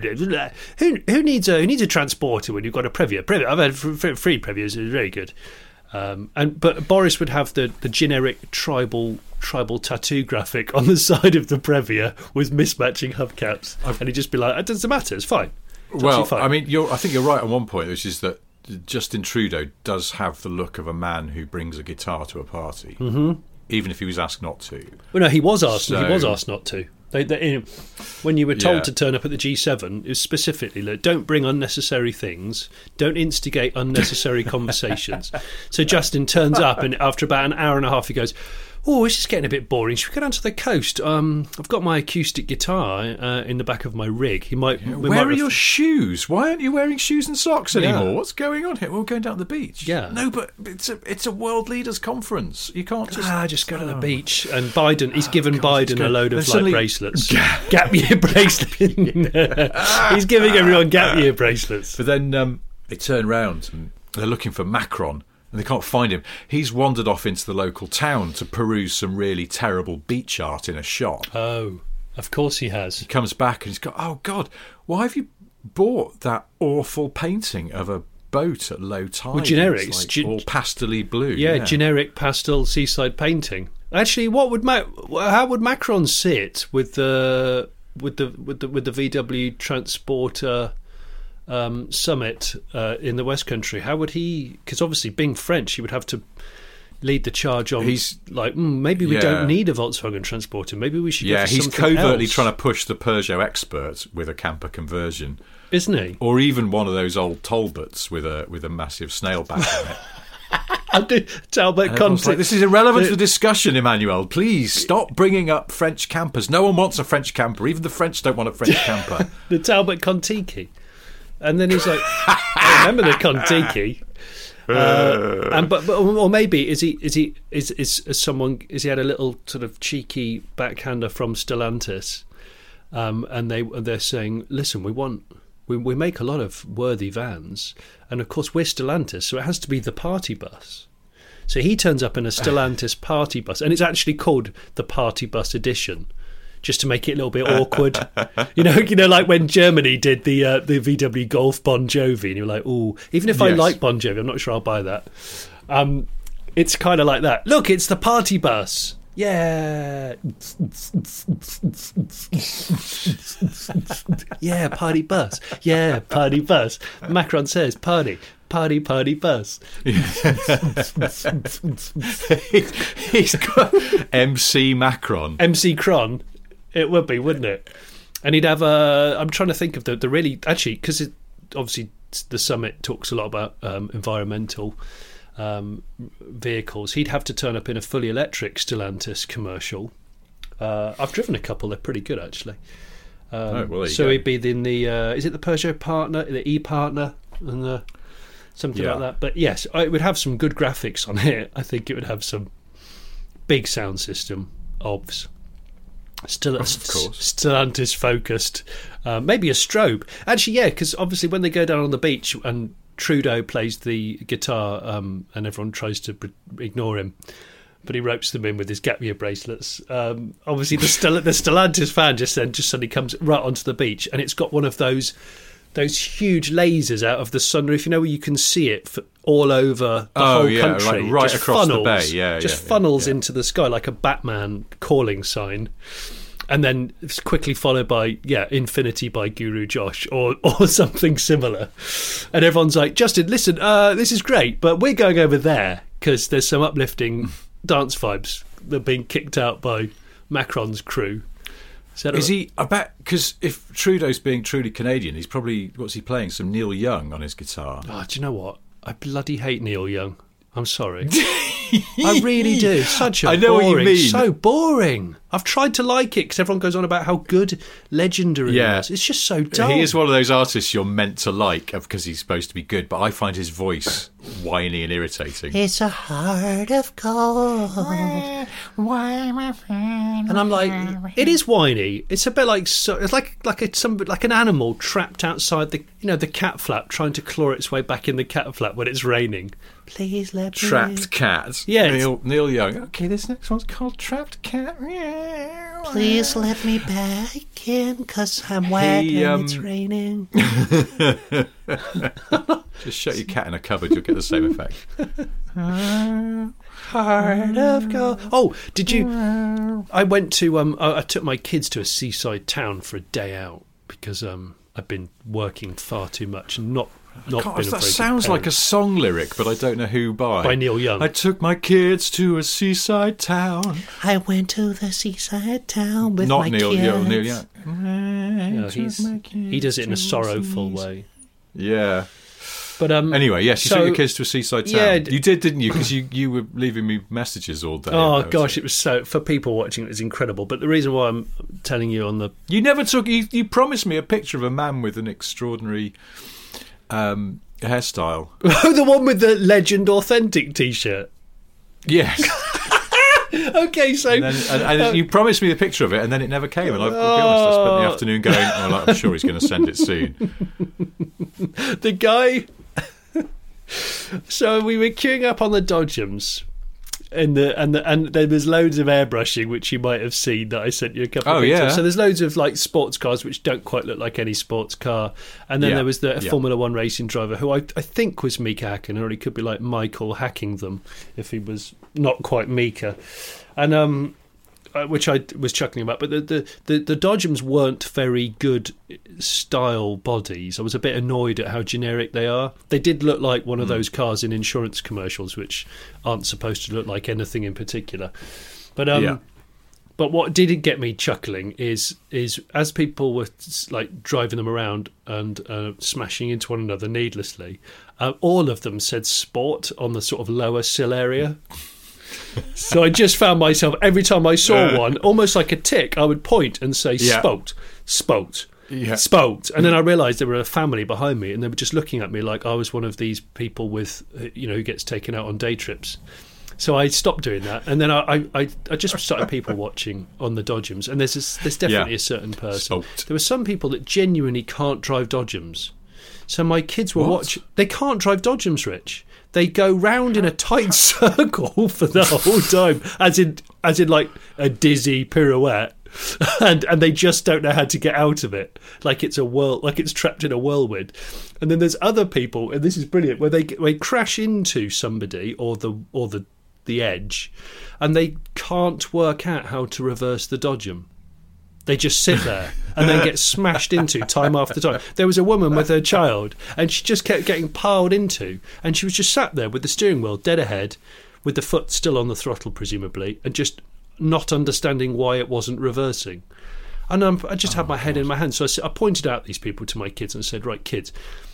who, who needs a who needs a transporter when you've got a Previa? Previa, I've had free Previas, it's very good. Um, and but Boris would have the, the generic tribal tribal tattoo graphic on the side of the Previa with mismatching hubcaps, I've, and he'd just be like, "It doesn't matter, it's fine." It's well, fine. I mean, you're, I think you're right on one point, which is that Justin Trudeau does have the look of a man who brings a guitar to a party. Mm-hmm. Even if he was asked not to. Well, no, he was asked. So, he was asked not to. They, they, you know, when you were told yeah. to turn up at the G seven, it was specifically like, don't bring unnecessary things, don't instigate unnecessary conversations. So Justin turns up, and after about an hour and a half, he goes, "Oh, it's just getting a bit boring. Should we go down to the coast? Um, I've got my acoustic guitar uh, in the back of my rig. He might. Yeah, we where might are ref- your shoes? Why aren't you wearing shoes and socks anymore? Yeah. What's going on here? We're going down to the beach. Yeah. No, but it's a it's a world leaders conference. You can't just ah just go to the oh. beach." And Biden, he's given oh, God, Biden go, a load of like suddenly, bracelets, gap year bracelets. He's giving everyone gap year bracelets. But then um, they turn round and they're looking for Macron. And they can't find him. He's wandered off into the local town to peruse some really terrible beach art in a shop. Oh, of course he has. He comes back and he's got, oh, God, why have you bought that awful painting of a boat at low tide? Well, generics. It's like Ge- all pastel-y blue. Yeah, Yeah, generic pastel seaside painting. Actually, what would Ma- how would Macron sit with the with the with the with the V W Transporter Um, summit uh, in the West Country? How would he? Because obviously, being French, he would have to lead the charge on. He's like, mm, maybe we yeah. don't need a Volkswagen Transporter. Maybe we should. Yeah, go for he's something covertly else. trying to push the Peugeot Expert with a camper conversion, isn't he? Or even one of those old Talbots with a with a massive snail back on it. I do Talbot context. Like, this is irrelevant to the discussion, Emmanuel. Please stop bringing up French campers. No one wants a French camper. Even the French don't want a French camper. The Talbot Contiki. And then he's like, I remember the Contiki. Uh, and but, but or maybe is he is he is is, is someone is he had a little sort of cheeky backhander from Stellantis, um, and they they're saying, listen, we want We, we make a lot of worthy vans, and of course we're Stellantis, so it has to be the party bus. So he turns up in a Stellantis party bus, and it's actually called the Party Bus Edition, just to make it a little bit awkward. you know, you know, like when Germany did the uh, the V W Golf Bon Jovi, and you're like, "Ooh, even if I Yes. like Bon Jovi, I'm not sure I'll buy that." Um, it's kind of like that. Look, it's the party bus. Yeah. yeah, party bus. Yeah, party bus. Macron says party. Party, party bus. He's got M C Macron. M C Cron. It would be, wouldn't it? And he'd have a... I'm trying to think of the, the really... Actually, because obviously the summit talks a lot about um, environmental... Um, vehicles, he'd have to turn up in a fully electric Stellantis commercial. Uh, I've driven a couple; they're pretty good actually. Um, Oh, well, there you so go. he'd be in the uh, is it the Peugeot Partner, the E Partner, and the something Yeah. like that. But yes, it would have some good graphics on it. I think it would have some big sound system, obvs. Still, Of course. Stellantis focused. Uh, maybe a strobe. Actually, yeah, because obviously when they go down on the beach and Trudeau plays the guitar um, and everyone tries to pre- ignore him, but he ropes them in with his gap year bracelets. Um, obviously, the, Stel- the Stellantis fan just then just suddenly comes right onto the beach, and it's got one of those those huge lasers out of the sunroof. You know, where you can see it for all over the Oh, whole yeah, country, right- right just across the funnels, bay. Yeah, just yeah, funnels yeah. into the sky like a Batman calling sign. And then it's quickly followed by, yeah, Infinity by Guru Josh or, or something similar. And everyone's like, Justin, listen, uh, this is great, but we're going over there because there's some uplifting dance vibes that are being kicked out by Macron's crew. Is, that Is a- he? I bet because if Trudeau's being truly Canadian, he's probably what's he playing? Some Neil Young on his guitar. Oh, do you know what? I bloody hate Neil Young. I'm sorry. I really do. Such a I know what boring, you mean. so boring. I've tried to like it because everyone goes on about how good Legendary Yeah. is. It's just so dull. He is one of those artists you're meant to like because he's supposed to be good, but I find his voice whiny and irritating. It's a heart of gold. Why, my friend? And I'm like, it is whiny. It's a bit like so, it's like like a some like an animal trapped outside the you know the cat flap trying to claw its way back in the cat flap when it's raining. Please let me. Trapped Cat. Yeah, it's- Neil, Neil Young. Okay, this next one's called Trapped Cat. Please let me back in, cause I'm wet He, and um, it's raining. Just shut your cat in a cupboard, you'll get the same effect. Heart of gold. Oh, did you? I went to um. I, I took my kids to a seaside town for a day out because um I've been working far too much and not not God, been a that very good sounds like a parent. song lyric, but I don't know who by. By Neil Young. I took my kids to a seaside town. I went to the seaside town with Not my Neil kids. Young. Neil Young. No, he's, he does it in a sorrowful way. Yeah. But um. Anyway, yes, you so- took your kids to a seaside town. Yeah, d- you did, didn't you? Because you, you were leaving me messages all day. Oh about gosh, it. it was so for people watching. It was incredible. But the reason why I'm telling you on the You never took. You, you promised me a picture of a man with an extraordinary um, hairstyle. oh the one with the Legend Authentic T-shirt. Yes. Okay, so And, then, and, and uh, you promised me a picture of it, and then it never came. And I, I'll be honest, I spent the afternoon going, "Oh, like, I'm sure he's going to send it soon." the guy. So we were queuing up on the Dodgems, and the and the, and there was loads of airbrushing, which you might have seen that I sent you a couple Oh, of pictures. yeah. So there's loads of like sports cars which don't quite look like any sports car, and then Yeah, there was the a yeah. Formula One racing driver who I I think was Mika Hakkinen, or he could be like Michael hacking them if he was not quite Mika, and um. Uh, which I was chuckling about, but the, the, the, the Dodgems weren't very good style bodies. I was a bit annoyed at how generic they are. They did look like one of those cars in insurance commercials, which aren't supposed to look like anything in particular. But um, Yeah. but what did get me chuckling is is as people were like driving them around and uh, smashing into one another needlessly, uh, all of them said "sport" on the sort of lower sill area. So I just found myself, every time I saw Uh. one, almost like a tick, I would point and say, Yeah. "Spot, spot, Yeah. spot." And then I realised there were a family behind me and they were just looking at me like I was one of these people with, uh, you know, who gets taken out on day trips. So I stopped doing that, and then I, I, I just started people watching on the Dodgems, and there's this, there's definitely Yeah. a certain person. Salt. There were some people that genuinely can't drive Dodgems. So my kids were What? watching. They can't drive Dodgems, Rich. They go round in a tight circle for the whole time, as in as in like a dizzy pirouette, and and they just don't know how to get out of it. Like it's a whirl, like it's trapped in a whirlwind. And then there's other people, and this is brilliant, where they they crash into somebody or the or the the edge, and they can't work out how to reverse the Dodgem. They just sit there and then get smashed into time after time. There was a woman with her child, and she just kept getting piled into, and she was just sat there with the steering wheel dead ahead, with the foot still on the throttle, presumably, and just not understanding why it wasn't reversing. And um, I just had my head in my hands. So I, s- I pointed out these people to my kids and said, right, kids,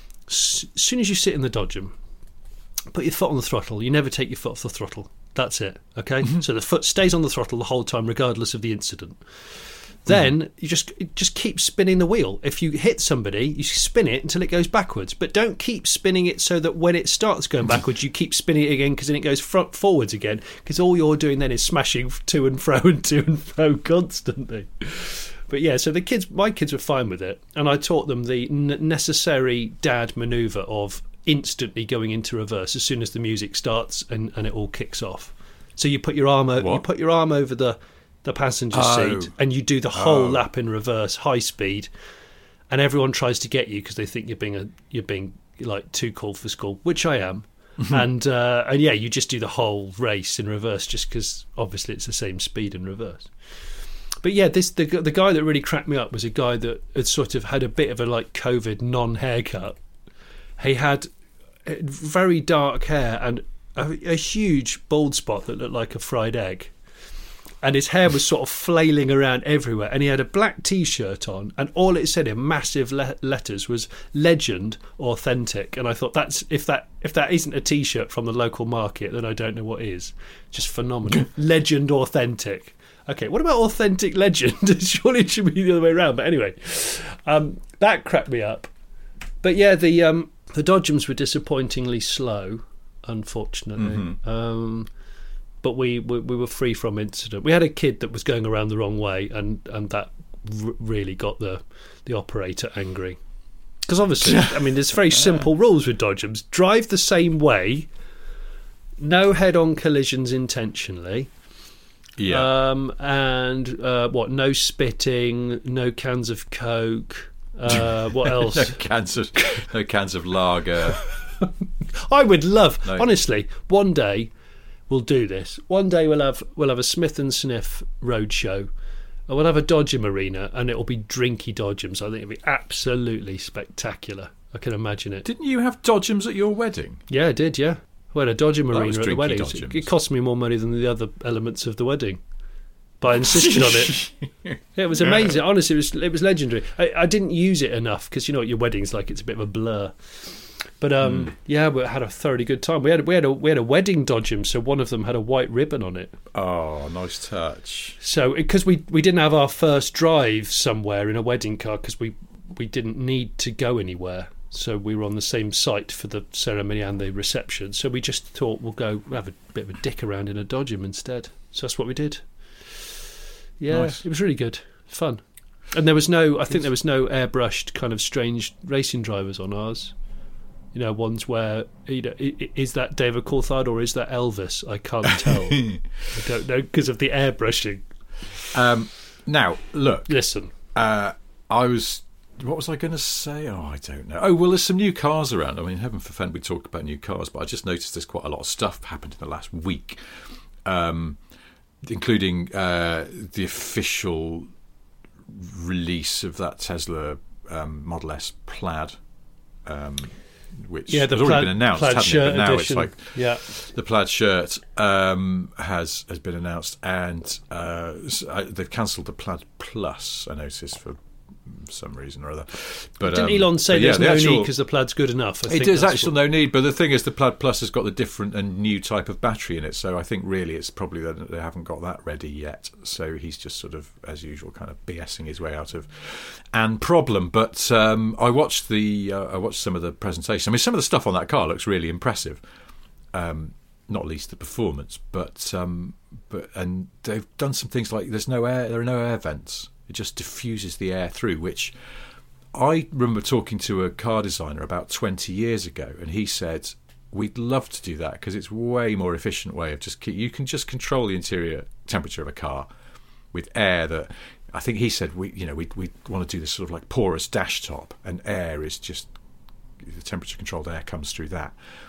as soon as you sit in the Dodgem, put your foot on the throttle. You never take your foot off the throttle. That's it, okay? So the foot stays on the throttle the whole time, regardless of the incident. Then you just just keep spinning the wheel. If you hit somebody, you spin it until it goes backwards. But don't keep spinning it so that when it starts going backwards, you keep spinning it again, because then it goes front forwards again. Because all you're doing then is smashing to and fro and to and fro constantly. But yeah, so the kids, my kids were fine with it, and I taught them the n- necessary dad manoeuvre of instantly going into reverse as soon as the music starts and, and it all kicks off. So you put your arm over, you What? put your arm over the. the passenger Oh. seat, and you do the whole Oh. lap in reverse, high speed, and everyone tries to get you because they think you're being a you're being like too cool for school, which I am. and uh, and yeah, you just do the whole race in reverse, just because obviously it's the same speed in reverse. But yeah, this the the guy that really cracked me up was a guy that had sort of had a bit of a like COVID non-haircut. He had uh, very dark hair and a, a huge bald spot that looked like a fried egg. And his hair was sort of flailing around everywhere. And he had a black T-shirt on, and all it said in massive le- letters was "Legend Authentic." And I thought, that's if that if that isn't a T-shirt from the local market, then I don't know what is. Just phenomenal. Legend Authentic. Okay, what about Authentic Legend? Surely it should be the other way around. But anyway, um, that cracked me up. But yeah, the um, the Dodgems were disappointingly slow, unfortunately. Mm-hmm. Um, but we, we we were free from incident. We had a kid that was going around the wrong way, and, and that r- really got the the operator angry. Because obviously, I mean, there's very simple rules with Dodgems. Drive the same way, no head-on collisions intentionally, Yeah. um, and uh, what, no spitting, no cans of Coke, uh, what else? no cans of no cans of lager. I would love, No. honestly, one day we'll do this. One day we'll have we'll have a Smith and Sniff roadshow, and we'll have a Dodgem arena, and it'll be drinky Dodgems. I think it'll be absolutely spectacular. I can imagine it. Didn't you have Dodgems at your wedding? Yeah, I did. Yeah, we had a Dodgem That arena was at the drinky wedding. Dodgems. It cost me more money than the other elements of the wedding, but I insisted on it. Yeah, it was amazing. Honestly, it was it was legendary. I, I didn't use it enough because you know what your wedding's like; it's a bit of a blur. But um, Mm. yeah, we had a thoroughly good time. We had we had a we had a wedding Dodgem, so one of them had a white ribbon on it. Oh, nice touch. So because we we didn't have our first drive somewhere in a wedding car because we we didn't need to go anywhere. So we were on the same site for the ceremony and the reception. So we just thought we'll go have a bit of a dick around in a Dodgem instead. So that's what we did. Yeah, Nice. it was really good, fun. And there was no, I think there was no airbrushed kind of strange racing drivers on ours. You know, ones where, you know, i- i- is that David Coulthard or is that Elvis? I can't tell. I don't know because of the airbrushing. Um, now, look, Listen, uh, I was. What was I going to say? Oh, I don't know. Oh, well, there's some new cars around. I mean, heaven forfend we talk about new cars, but I just noticed there's quite a lot of stuff happened in the last week, um, including uh, the official release of that Tesla um, Model S Plaid, um, which yeah, the has already plaid, been announced, plaid hasn't shirt it? But now edition. it's like yeah, the plaid shirt um, has has been announced, and uh, s- uh, they've cancelled the Plaid Plus. I noticed for some reason or other. But didn't um, Elon say but yeah, there's the no actual- need because the plaid's good enough? I It think is that's actually what- no need, but the thing is, the Plaid Plus has got the different and new type of battery in it. So I think really it's probably that they haven't got that ready yet. So he's just sort of, as usual, kind of BSing his way out of an problem. But um, I watched the, uh, I watched some of the presentation. I mean, some of the stuff on that car looks really impressive. Um, not least the performance, but um, but and they've done some things like there's no air, there are no air vents. It just diffuses the air through, which I remember talking to a car designer about twenty years ago, and he said, we'd love to do that because it's a way more efficient way of just keep, you can just control the interior temperature of a car with air that I think he said we you know we we want to do this sort of like porous dash top, and air is just the temperature controlled air comes through that.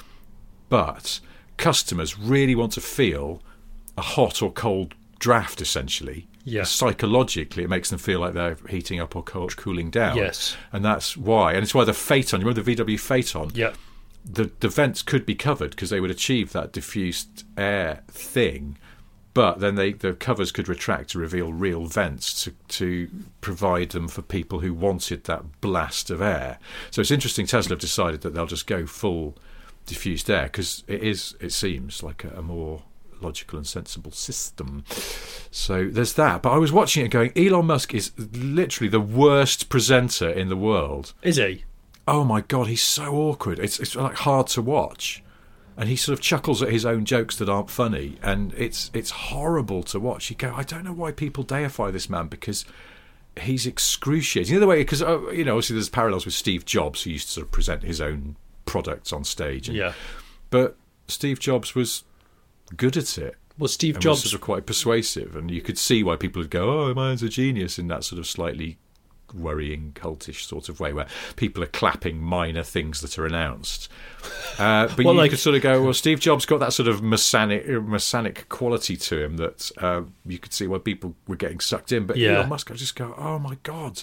But customers really want to feel a hot or cold draft, essentially. Yes. Psychologically, it makes them feel like they're heating up or cold, cooling down. Yes. And that's why. And it's why the Phaeton, you remember the V W Phaeton? Yeah. The, the vents could be covered because they would achieve that diffused air thing, but then they the covers could retract to reveal real vents to, to provide them for people who wanted that blast of air. So it's interesting Tesla have decided that they'll just go full diffused air because it is, it seems, like a, a more logical and sensible system. So there's that. But I was watching it going, Elon Musk is literally the worst presenter in the world. Is he? Oh my God, he's so awkward. It's it's like hard to watch. And he sort of chuckles at his own jokes that aren't funny, and it's it's horrible to watch. You go, I don't know why people deify this man, because he's excruciating. The other way, because uh, you know, obviously there's parallels with Steve Jobs, who used to sort of present his own products on stage. And, yeah. But Steve Jobs was good at it. Well, Steve and Jobs was sort of quite persuasive, and you could see why people would go, "Oh, man's a genius," in that sort of slightly worrying, cultish sort of way, where people are clapping minor things that are announced. Uh, but well, you like, could sort of go, well, Steve Jobs got that sort of messianic, messianic quality to him that uh, you could see why people were getting sucked in. But yeah. Elon Musk, I just go, oh my God,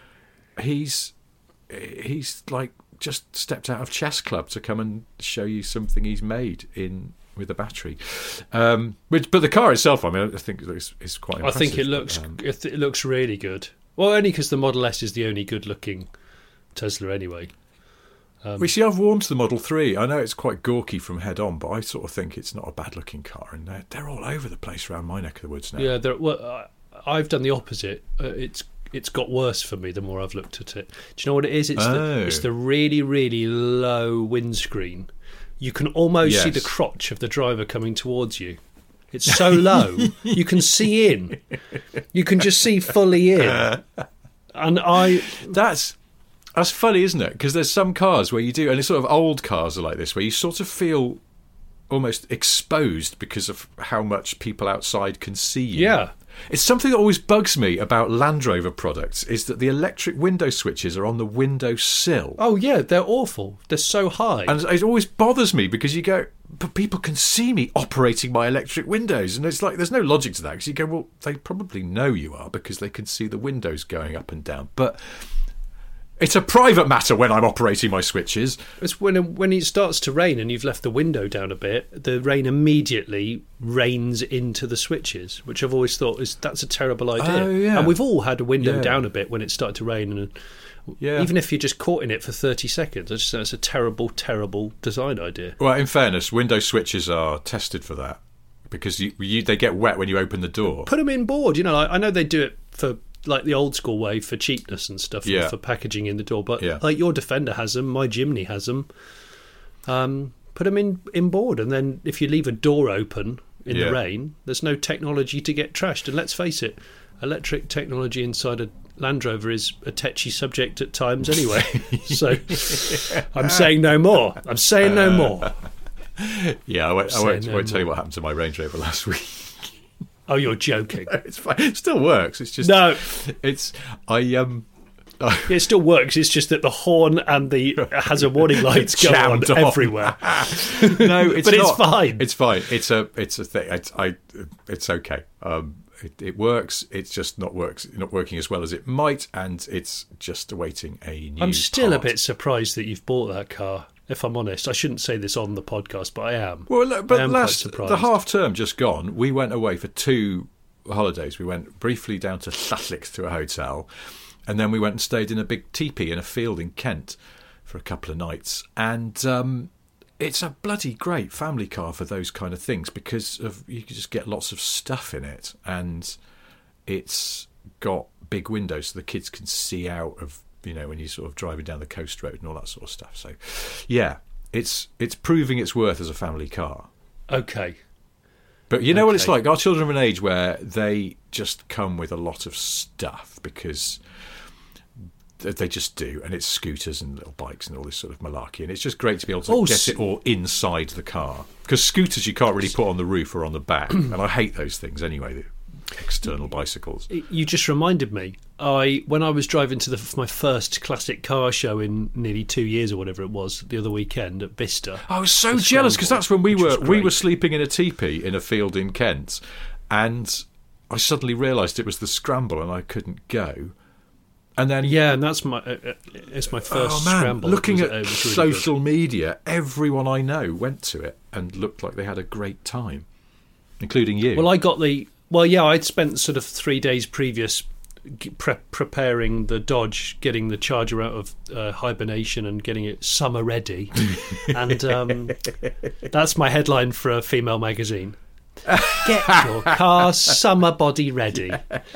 he's he's like just stepped out of chess club to come and show you something he's made in with a battery. Um, which, but the car itself, I mean, I think it's, it's quite impressive. I think it looks but, um, it, it looks really good. Well, only because the Model S is the only good-looking Tesla anyway. Um, we see, I've warmed to the Model three. I know it's quite gawky from head on, but I sort of think it's not a bad-looking car, and they're, they're all over the place around my neck of the woods now. Yeah, well, I've done the opposite. Uh, it's it's got worse for me the more I've looked at it. Do you know what it is? It's, oh. the, it's the really, really low windscreen. You can almost yes. see the crotch of the driver coming towards you. It's so low, you can see in. You can just see fully in. And I... That's that's funny, isn't it? Because there's some cars where you do, and it's sort of old cars are like this, where you sort of feel almost exposed because of how much people outside can see you. Yeah. It's something that always bugs me about Land Rover products, is that the electric window switches are on the window sill. Oh, yeah, they're awful. They're so high. And it always bothers me because you go, but people can see me operating my electric windows. And it's like, there's no logic to that, because you go, well, they probably know you are because they can see the windows going up and down. But it's a private matter when I'm operating my switches. It's when when it starts to rain and you've left the window down a bit, the rain immediately rains into the switches, which I've always thought is that's a terrible idea. Oh, yeah. And we've all had a window Yeah. down a bit when it started to rain, and Yeah. even if you're just caught in it for thirty seconds, I just think it's a terrible, terrible design idea. Well, in fairness, window switches are tested for that, because you, you, they get wet when you open the door. Put them in board. You know, I, I know they do it for like the old school way for cheapness and stuff, Yeah. for packaging in the door. But Yeah. like your Defender has them, my Jimny has them. Um, put them in in board, and then if you leave a door open in Yeah. the rain, there's no technology to get trashed. And let's face it, electric technology inside a Land Rover is a touchy subject at times anyway. So I'm saying no more. I'm saying no more. Yeah, I won't, I Say won't, no won't tell you more. what happened to my Range Rover last week. Oh, you're joking. It's fine. It still works. It's just No. It's I um. It still works. It's just that the horn and the hazard warning lights go on Jammed on. everywhere. No, it's But it's not. fine. It's fine. It's a it's a thing. It's I. It's okay. Um, it, it works. It's just not works. Not working as well as it might, and it's just awaiting a new. I'm still part. a bit surprised that you've bought that car. If I'm honest, I shouldn't say this on the podcast, but I am. Well, look, but I am quite last surprised. the half term just gone, we went away for two holidays. We went briefly down to Sussex to a hotel, and then we went and stayed in a big teepee in a field in Kent for a couple of nights. And um, it's a bloody great family car for those kind of things, because of you can just get lots of stuff in it, and it's got big windows so the kids can see out of, you know, when you're sort of driving down the coast road and all that sort of stuff. So, yeah, it's it's proving its worth as a family car. Okay. But you know what it's Okay. like? Our children are an age where they just come with a lot of stuff because th- they just do. And it's scooters and little bikes and all this sort of malarkey. And it's just great to be able to Oh, get s- it all inside the car. Because scooters you can't really put on the roof or on the back. And I hate those things anyway, the external bicycles. You just reminded me. I when I was driving to the, my first classic car show in nearly two years or whatever it was the other weekend at Vista. I was so The jealous because Scramble, that's when we which were was we great. were sleeping in a teepee in a field in Kent, and I suddenly realised it was the Scramble and I couldn't go. And then Yeah, and that's my uh, uh, it's my first oh man, scramble. looking It was- at it was really good. social media, everyone I know went to it and looked like they had a great time, including you. Well, I got the well, yeah. I'd spent sort of three days previous g- pre- preparing the Dodge, getting the Charger out of uh, hibernation and getting it summer ready, and um, that's my headline for a female magazine. Get your car summer body ready.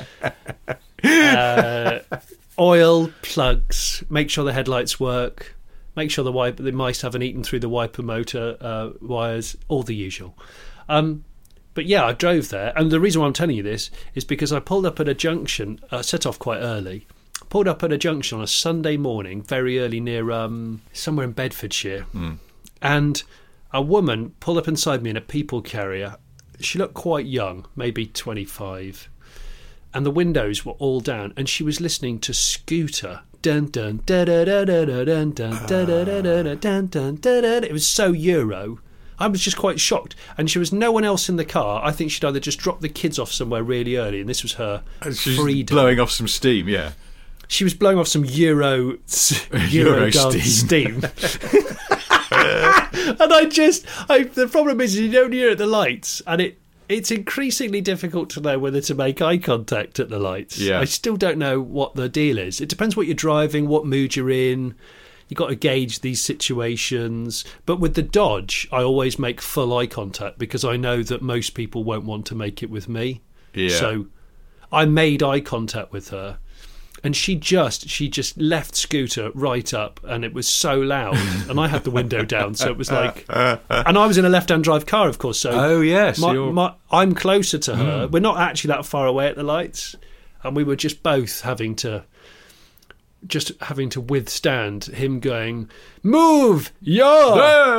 Uh, oil, plugs, make sure the headlights work, make sure the wiper, the mice haven't eaten through the wiper motor uh, wires, all the usual. Um, but yeah, I drove there, and the reason why I'm telling you this is because I pulled up at a junction, uh, set off quite early, pulled up at a junction on a Sunday morning, very early near um, somewhere in Bedfordshire, and a woman pulled up inside me in a people carrier. She looked quite young, maybe twenty-five. And the windows were all down, and she was listening to Scooter. Dun dun da da da da da dun dun da da da da da dun dun da da. It was so Euro. I was just quite shocked, and she was no one else in the car. I think she'd either just dropped the kids off somewhere really early, and this was her She's freedom. blowing off some steam, yeah. She was blowing off some Euro Euro, Euro dance steam. steam. And I just, I, the problem is you don't hear at the lights, and it. It's increasingly difficult to know whether to make eye contact at the lights. Yeah. I still don't know what the deal is. It depends what you're driving, what mood you're in. You've got to gauge these situations. But with the Dodge, I always make full eye contact because I know that most people won't want to make it with me. Yeah. So I made eye contact with her. And she just she just left Scooter right up, and it was so loud. And I had the window down, so it was like... And I was in a left-hand drive car, of course. So Oh, yes, my, you're- my, I'm closer to her. We're not actually that far away at the lights. And we were just both having to... Just having to withstand him going, "Move your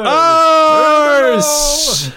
arse!"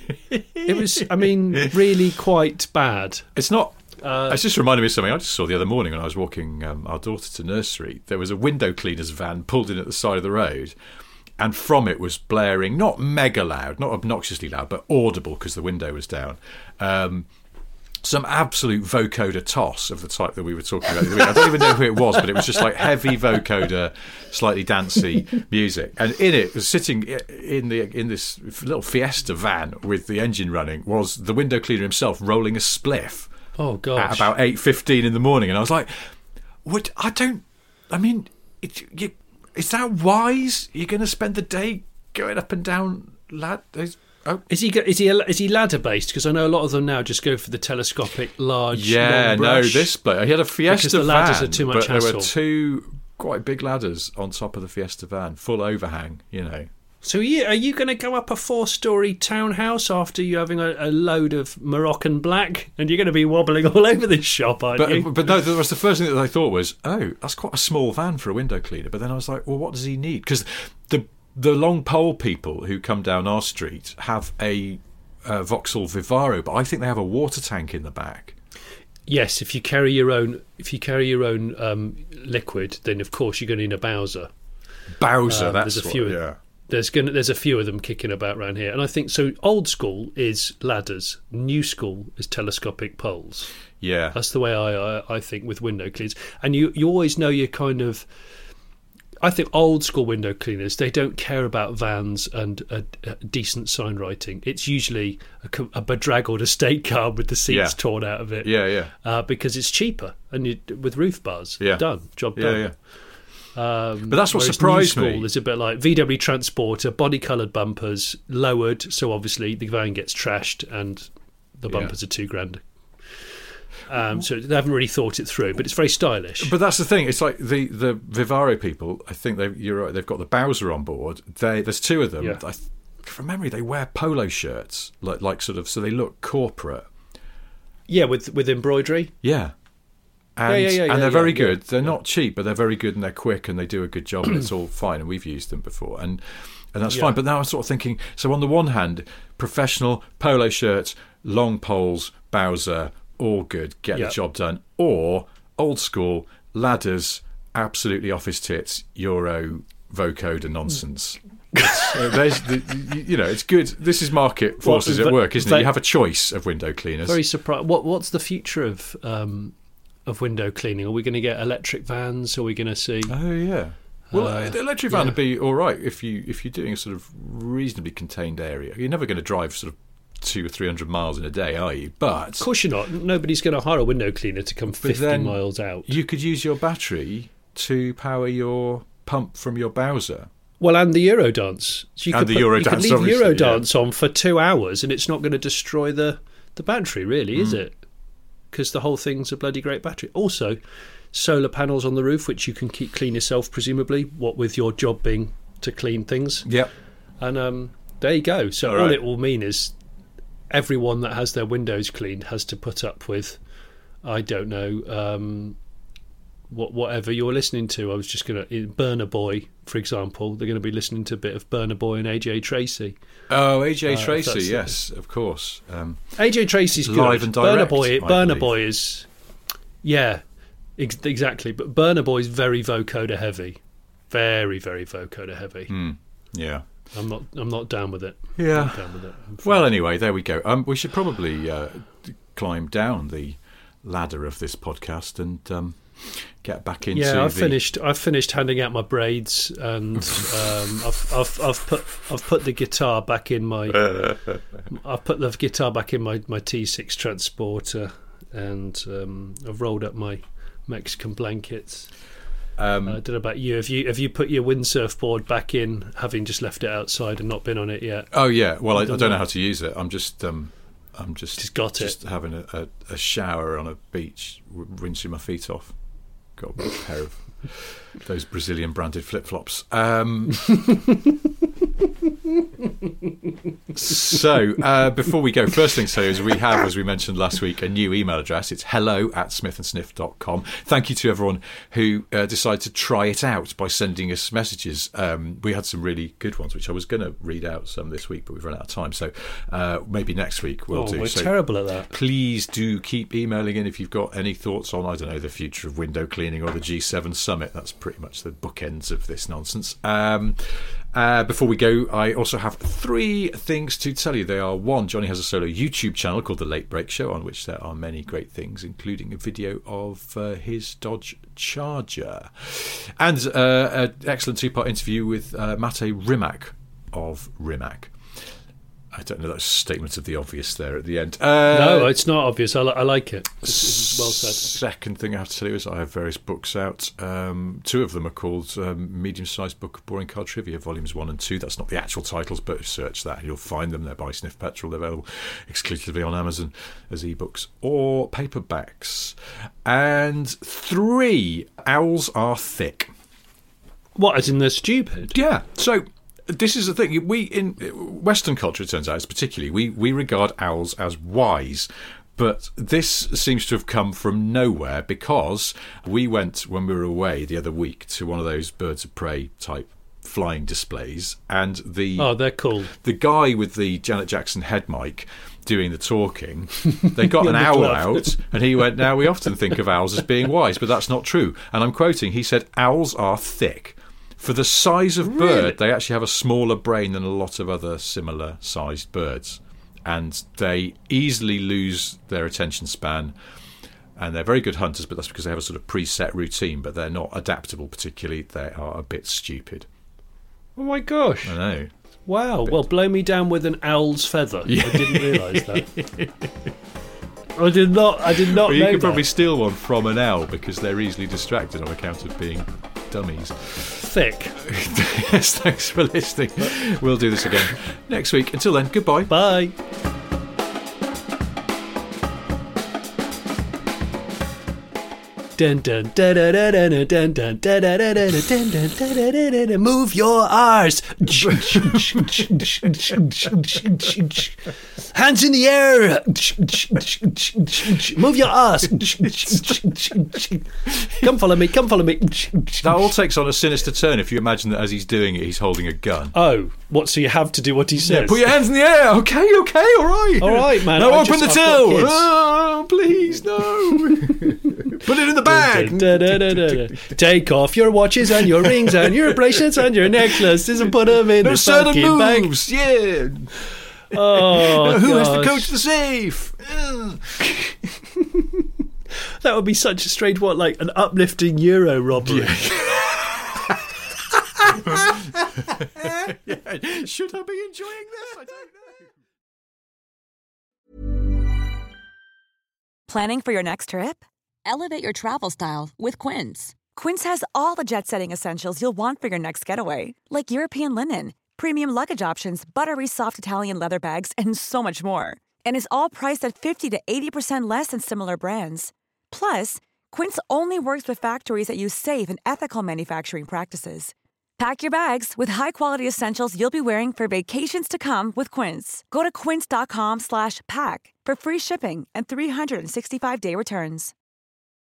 It was, I mean, really quite bad. It's not... Uh, it's just reminded me of something I just saw the other morning when I was walking um, our daughter to nursery. There was a window cleaner's van pulled in at the side of the road, and from it was blaring, not mega loud, not obnoxiously loud, but audible because the window was down, um, some absolute vocoder toss of the type that we were talking about the other week. I don't even know who it was, but it was just like heavy vocoder, slightly dancey music. And in it, was sitting in the in this little Fiesta van with the engine running, was the window cleaner himself rolling a spliff. Oh, gosh. At about eight fifteen in the morning, and I was like, "What? I don't. I mean, it, you, is that wise? You're going to spend the day going up and down lad? Oh, Is he go- is he is he ladder based? Because I know a lot of them now just go for the telescopic large. yeah, long no. brush. This bloke, he had a Fiesta Because the ladders van, are too much but there were hassle. two quite big ladders on top of the Fiesta van, full overhang. You know. So are you, are you going to go up a four-storey townhouse after you having a, a load of Moroccan black, and you're going to be wobbling all over this shop, aren't But, you? but no, there was the first thing that I thought was, oh, that's quite a small van for a window cleaner. But then I was like, well, what does he need? Because the the long pole people who come down our street have a uh, Vauxhall Vivaro, but I think they have a water tank in the back. Yes, if you carry your own if you carry your own um, liquid, then of course you're going to need a Bowser. Bowser, Um, that's there's a what, few. yeah. There's gonna there's a few of them kicking about around here, and I think so. Old school is ladders, new school is telescopic poles. Yeah. That's the way I I, I think with window cleaners, and you you always know you're kind of. I think old school window cleaners, they don't care about vans and a, a decent sign writing. It's usually a, co- a bedraggled estate car with the seats Yeah. torn out of it. Yeah, yeah. Uh, because it's cheaper and you, with roof bars. Yeah. Done. Job Yeah, done. yeah. Um, But that's what whereas surprised new me. school is a bit like V W Transporter, body coloured bumpers, lowered, so obviously the van gets trashed and the Yeah. bumpers are two grand. Um, so they haven't really thought it through, but it's very stylish. But that's the thing. It's like the, the Vivaro people. I think they you're right. They've got the Bowser on board. They there's two of them. Yeah. I th- from memory, they wear polo shirts, like like sort of, so they look corporate. Yeah, with with embroidery. Yeah. And, yeah, yeah, yeah, and yeah, they're yeah, very yeah. good. They're not cheap, but they're very good and they're quick and they do a good job and it's all fine. And we've used them before, and and that's Yeah. fine. But now I'm sort of thinking. So on the one hand, professional polo shirts, long poles, Bowser, all good, get Yeah. the job done. Or old school ladders, absolutely off his tits, Euro vocoder nonsense. So there's the, you- you know, it's good. This is market forces Well, at ve- work, isn't ve- it? You have a choice of window cleaners. Very surprised. What what's the future of um, of window cleaning? Are we going to get electric vans? Are we going to see? Oh yeah. Well, Uh, the electric van yeah. would be all right if you if you're doing a sort of reasonably contained area. You're never going to drive sort of two or three hundred miles in a day, are you? But Of course you're not. Nobody's going to hire a window cleaner to come fifty then miles out. you could use your battery to power your pump from your Bowser. Well, and the Eurodance. So you And could the put, you could Eurodance, leave obviously, Eurodance on for two hours, and it's not going to destroy the the battery, really, Mm. is it? Because the whole thing's a bloody great battery. Also, solar panels on the roof, which you can keep clean yourself, presumably. What with your job being to clean things. Yep. And um, there you go. So All all right. it will mean is everyone that has their windows cleaned has to put up with, I don't know, um, what whatever you're listening to. I was just going to Burner Boy, for example. They're going to be listening to a bit of Burner Boy and A J Tracy. Oh, A J Uh, Tracy, that's- yes, of course. Um, A J Tracy's good. Live and Burner direct, Boy, I Burner believe. Boy is, yeah, ex- exactly. But Burner Boy is very vocoder heavy, very very vocoder heavy. Hmm. yeah. I'm not I'm not down with it. Yeah. Not down with it. I'm Well, anyway, there we go. Um, we should probably uh, climb down the ladder of this podcast and um, get back into. Yeah, I've the... finished. I've finished handing out my braids, and um, I've, I've I've put I've put the guitar back in my. I've put the guitar back in my, my T six transporter, and um, I've rolled up my Mexican blankets. Um, I don't know about you. Have you have you put your windsurf board back in, having just left it outside and not been on it yet? oh yeah. Well, I, I don't don't know know. how to use it. I'm just. Um, I'm just Just got it. just having a, a, a shower on a beach, w- rinsing my feet off. Got a pair of those Brazilian branded flip flops. Um, so uh, before we go, first thing to say is we have, as we mentioned last week, a new email address. It's hello at smith and sniff dot com. Thank you to everyone who uh, decided to try it out by sending us messages. Um, we had some really good ones, which I was going to read out some this week, but we've run out of time. So uh, maybe next week we'll oh, do. we're so terrible at that. please do keep emailing in if you've got any thoughts on, I don't know, the future of window cleaning or the G seven summit. That's pretty much the bookends of this nonsense. Um, uh, before we go, I also have three things to tell you. They are: one, Johnny has a solo YouTube channel called The Late Break Show, on which there are many great things, including a video of uh, his Dodge Charger, and uh, an excellent two-part interview with uh, Mate Rimac of Rimac. I don't know, that's a statement of the obvious there at the end. Uh, No, it's not obvious. I, li- I like it. It's, it's well said. Second thing I have to tell you is I have various books out. Um, two of them are called um, Medium-Sized Book of Boring Card Trivia, Volumes one and two. That's not the actual titles, but search that and you'll find them. They're by Sniff Petrol. They're available exclusively on Amazon as ebooks or paperbacks. And three, Owls Are Thick. What, as in they're stupid? Yeah, so this is the thing. We in Western culture, it turns out, particularly, we, we regard owls as wise. But this seems to have come from nowhere, because we went, when we were away the other week, to one of those birds of prey type flying displays, and the Oh, they're cool. the guy with the Janet Jackson head mic doing the talking, they got an The owl glove. out, and he went, now we often think of owls as being wise, but that's not true. And I'm quoting, he said, owls are thick. For the size of bird, Really? they actually have a smaller brain than a lot of other similar sized birds. And they easily lose their attention span. And they're very good hunters, but that's because they have a sort of preset routine, but they're not adaptable particularly. They are a bit stupid. Oh my gosh. I know. Wow. Well, blow me down with an owl's feather. I didn't realise that. I did not. I did not Well, you know could that. probably steal one from an owl because they're easily distracted on account of being dummies. Thick. Yes, thanks for listening. We'll do this again next week. Until then, goodbye. Bye. Dun, dun, dun, dun, dun, dun, dun, dun, dun, dun, dun, dun, dun, dun, dun, dun, dun. Move your arse. Hands in the air. Move your arse. Come follow me. Come follow me. That all takes on a sinister turn if you imagine that as he's doing it, he's holding a gun. Oh, what? So you have to do what he says? Yeah, put your hands in the air. Okay, okay, all right. All right, man. Now I open just- the I've got till. kids. Oh, please, no. Put it in the bag. Da, da, da, da, da. Take off your watches and your rings and your bracelets and your necklaces and put them in No the sudden fucking bag. moves. Yeah. Oh, Who has to gosh. go to the safe? That would be such a strange, what, like an uplifting Euro robbery. Yeah. Should I be enjoying this? I don't know. Planning for your next trip? Elevate your travel style with Quince. Quince has all the jet-setting essentials you'll want for your next getaway, like European linen, premium luggage options, buttery soft Italian leather bags, and so much more. And is all priced at fifty to eighty percent less than similar brands. Plus, Quince only works with factories that use safe and ethical manufacturing practices. Pack your bags with high-quality essentials you'll be wearing for vacations to come with Quince. Go to quince.com slash pack for free shipping and three sixty-five day returns.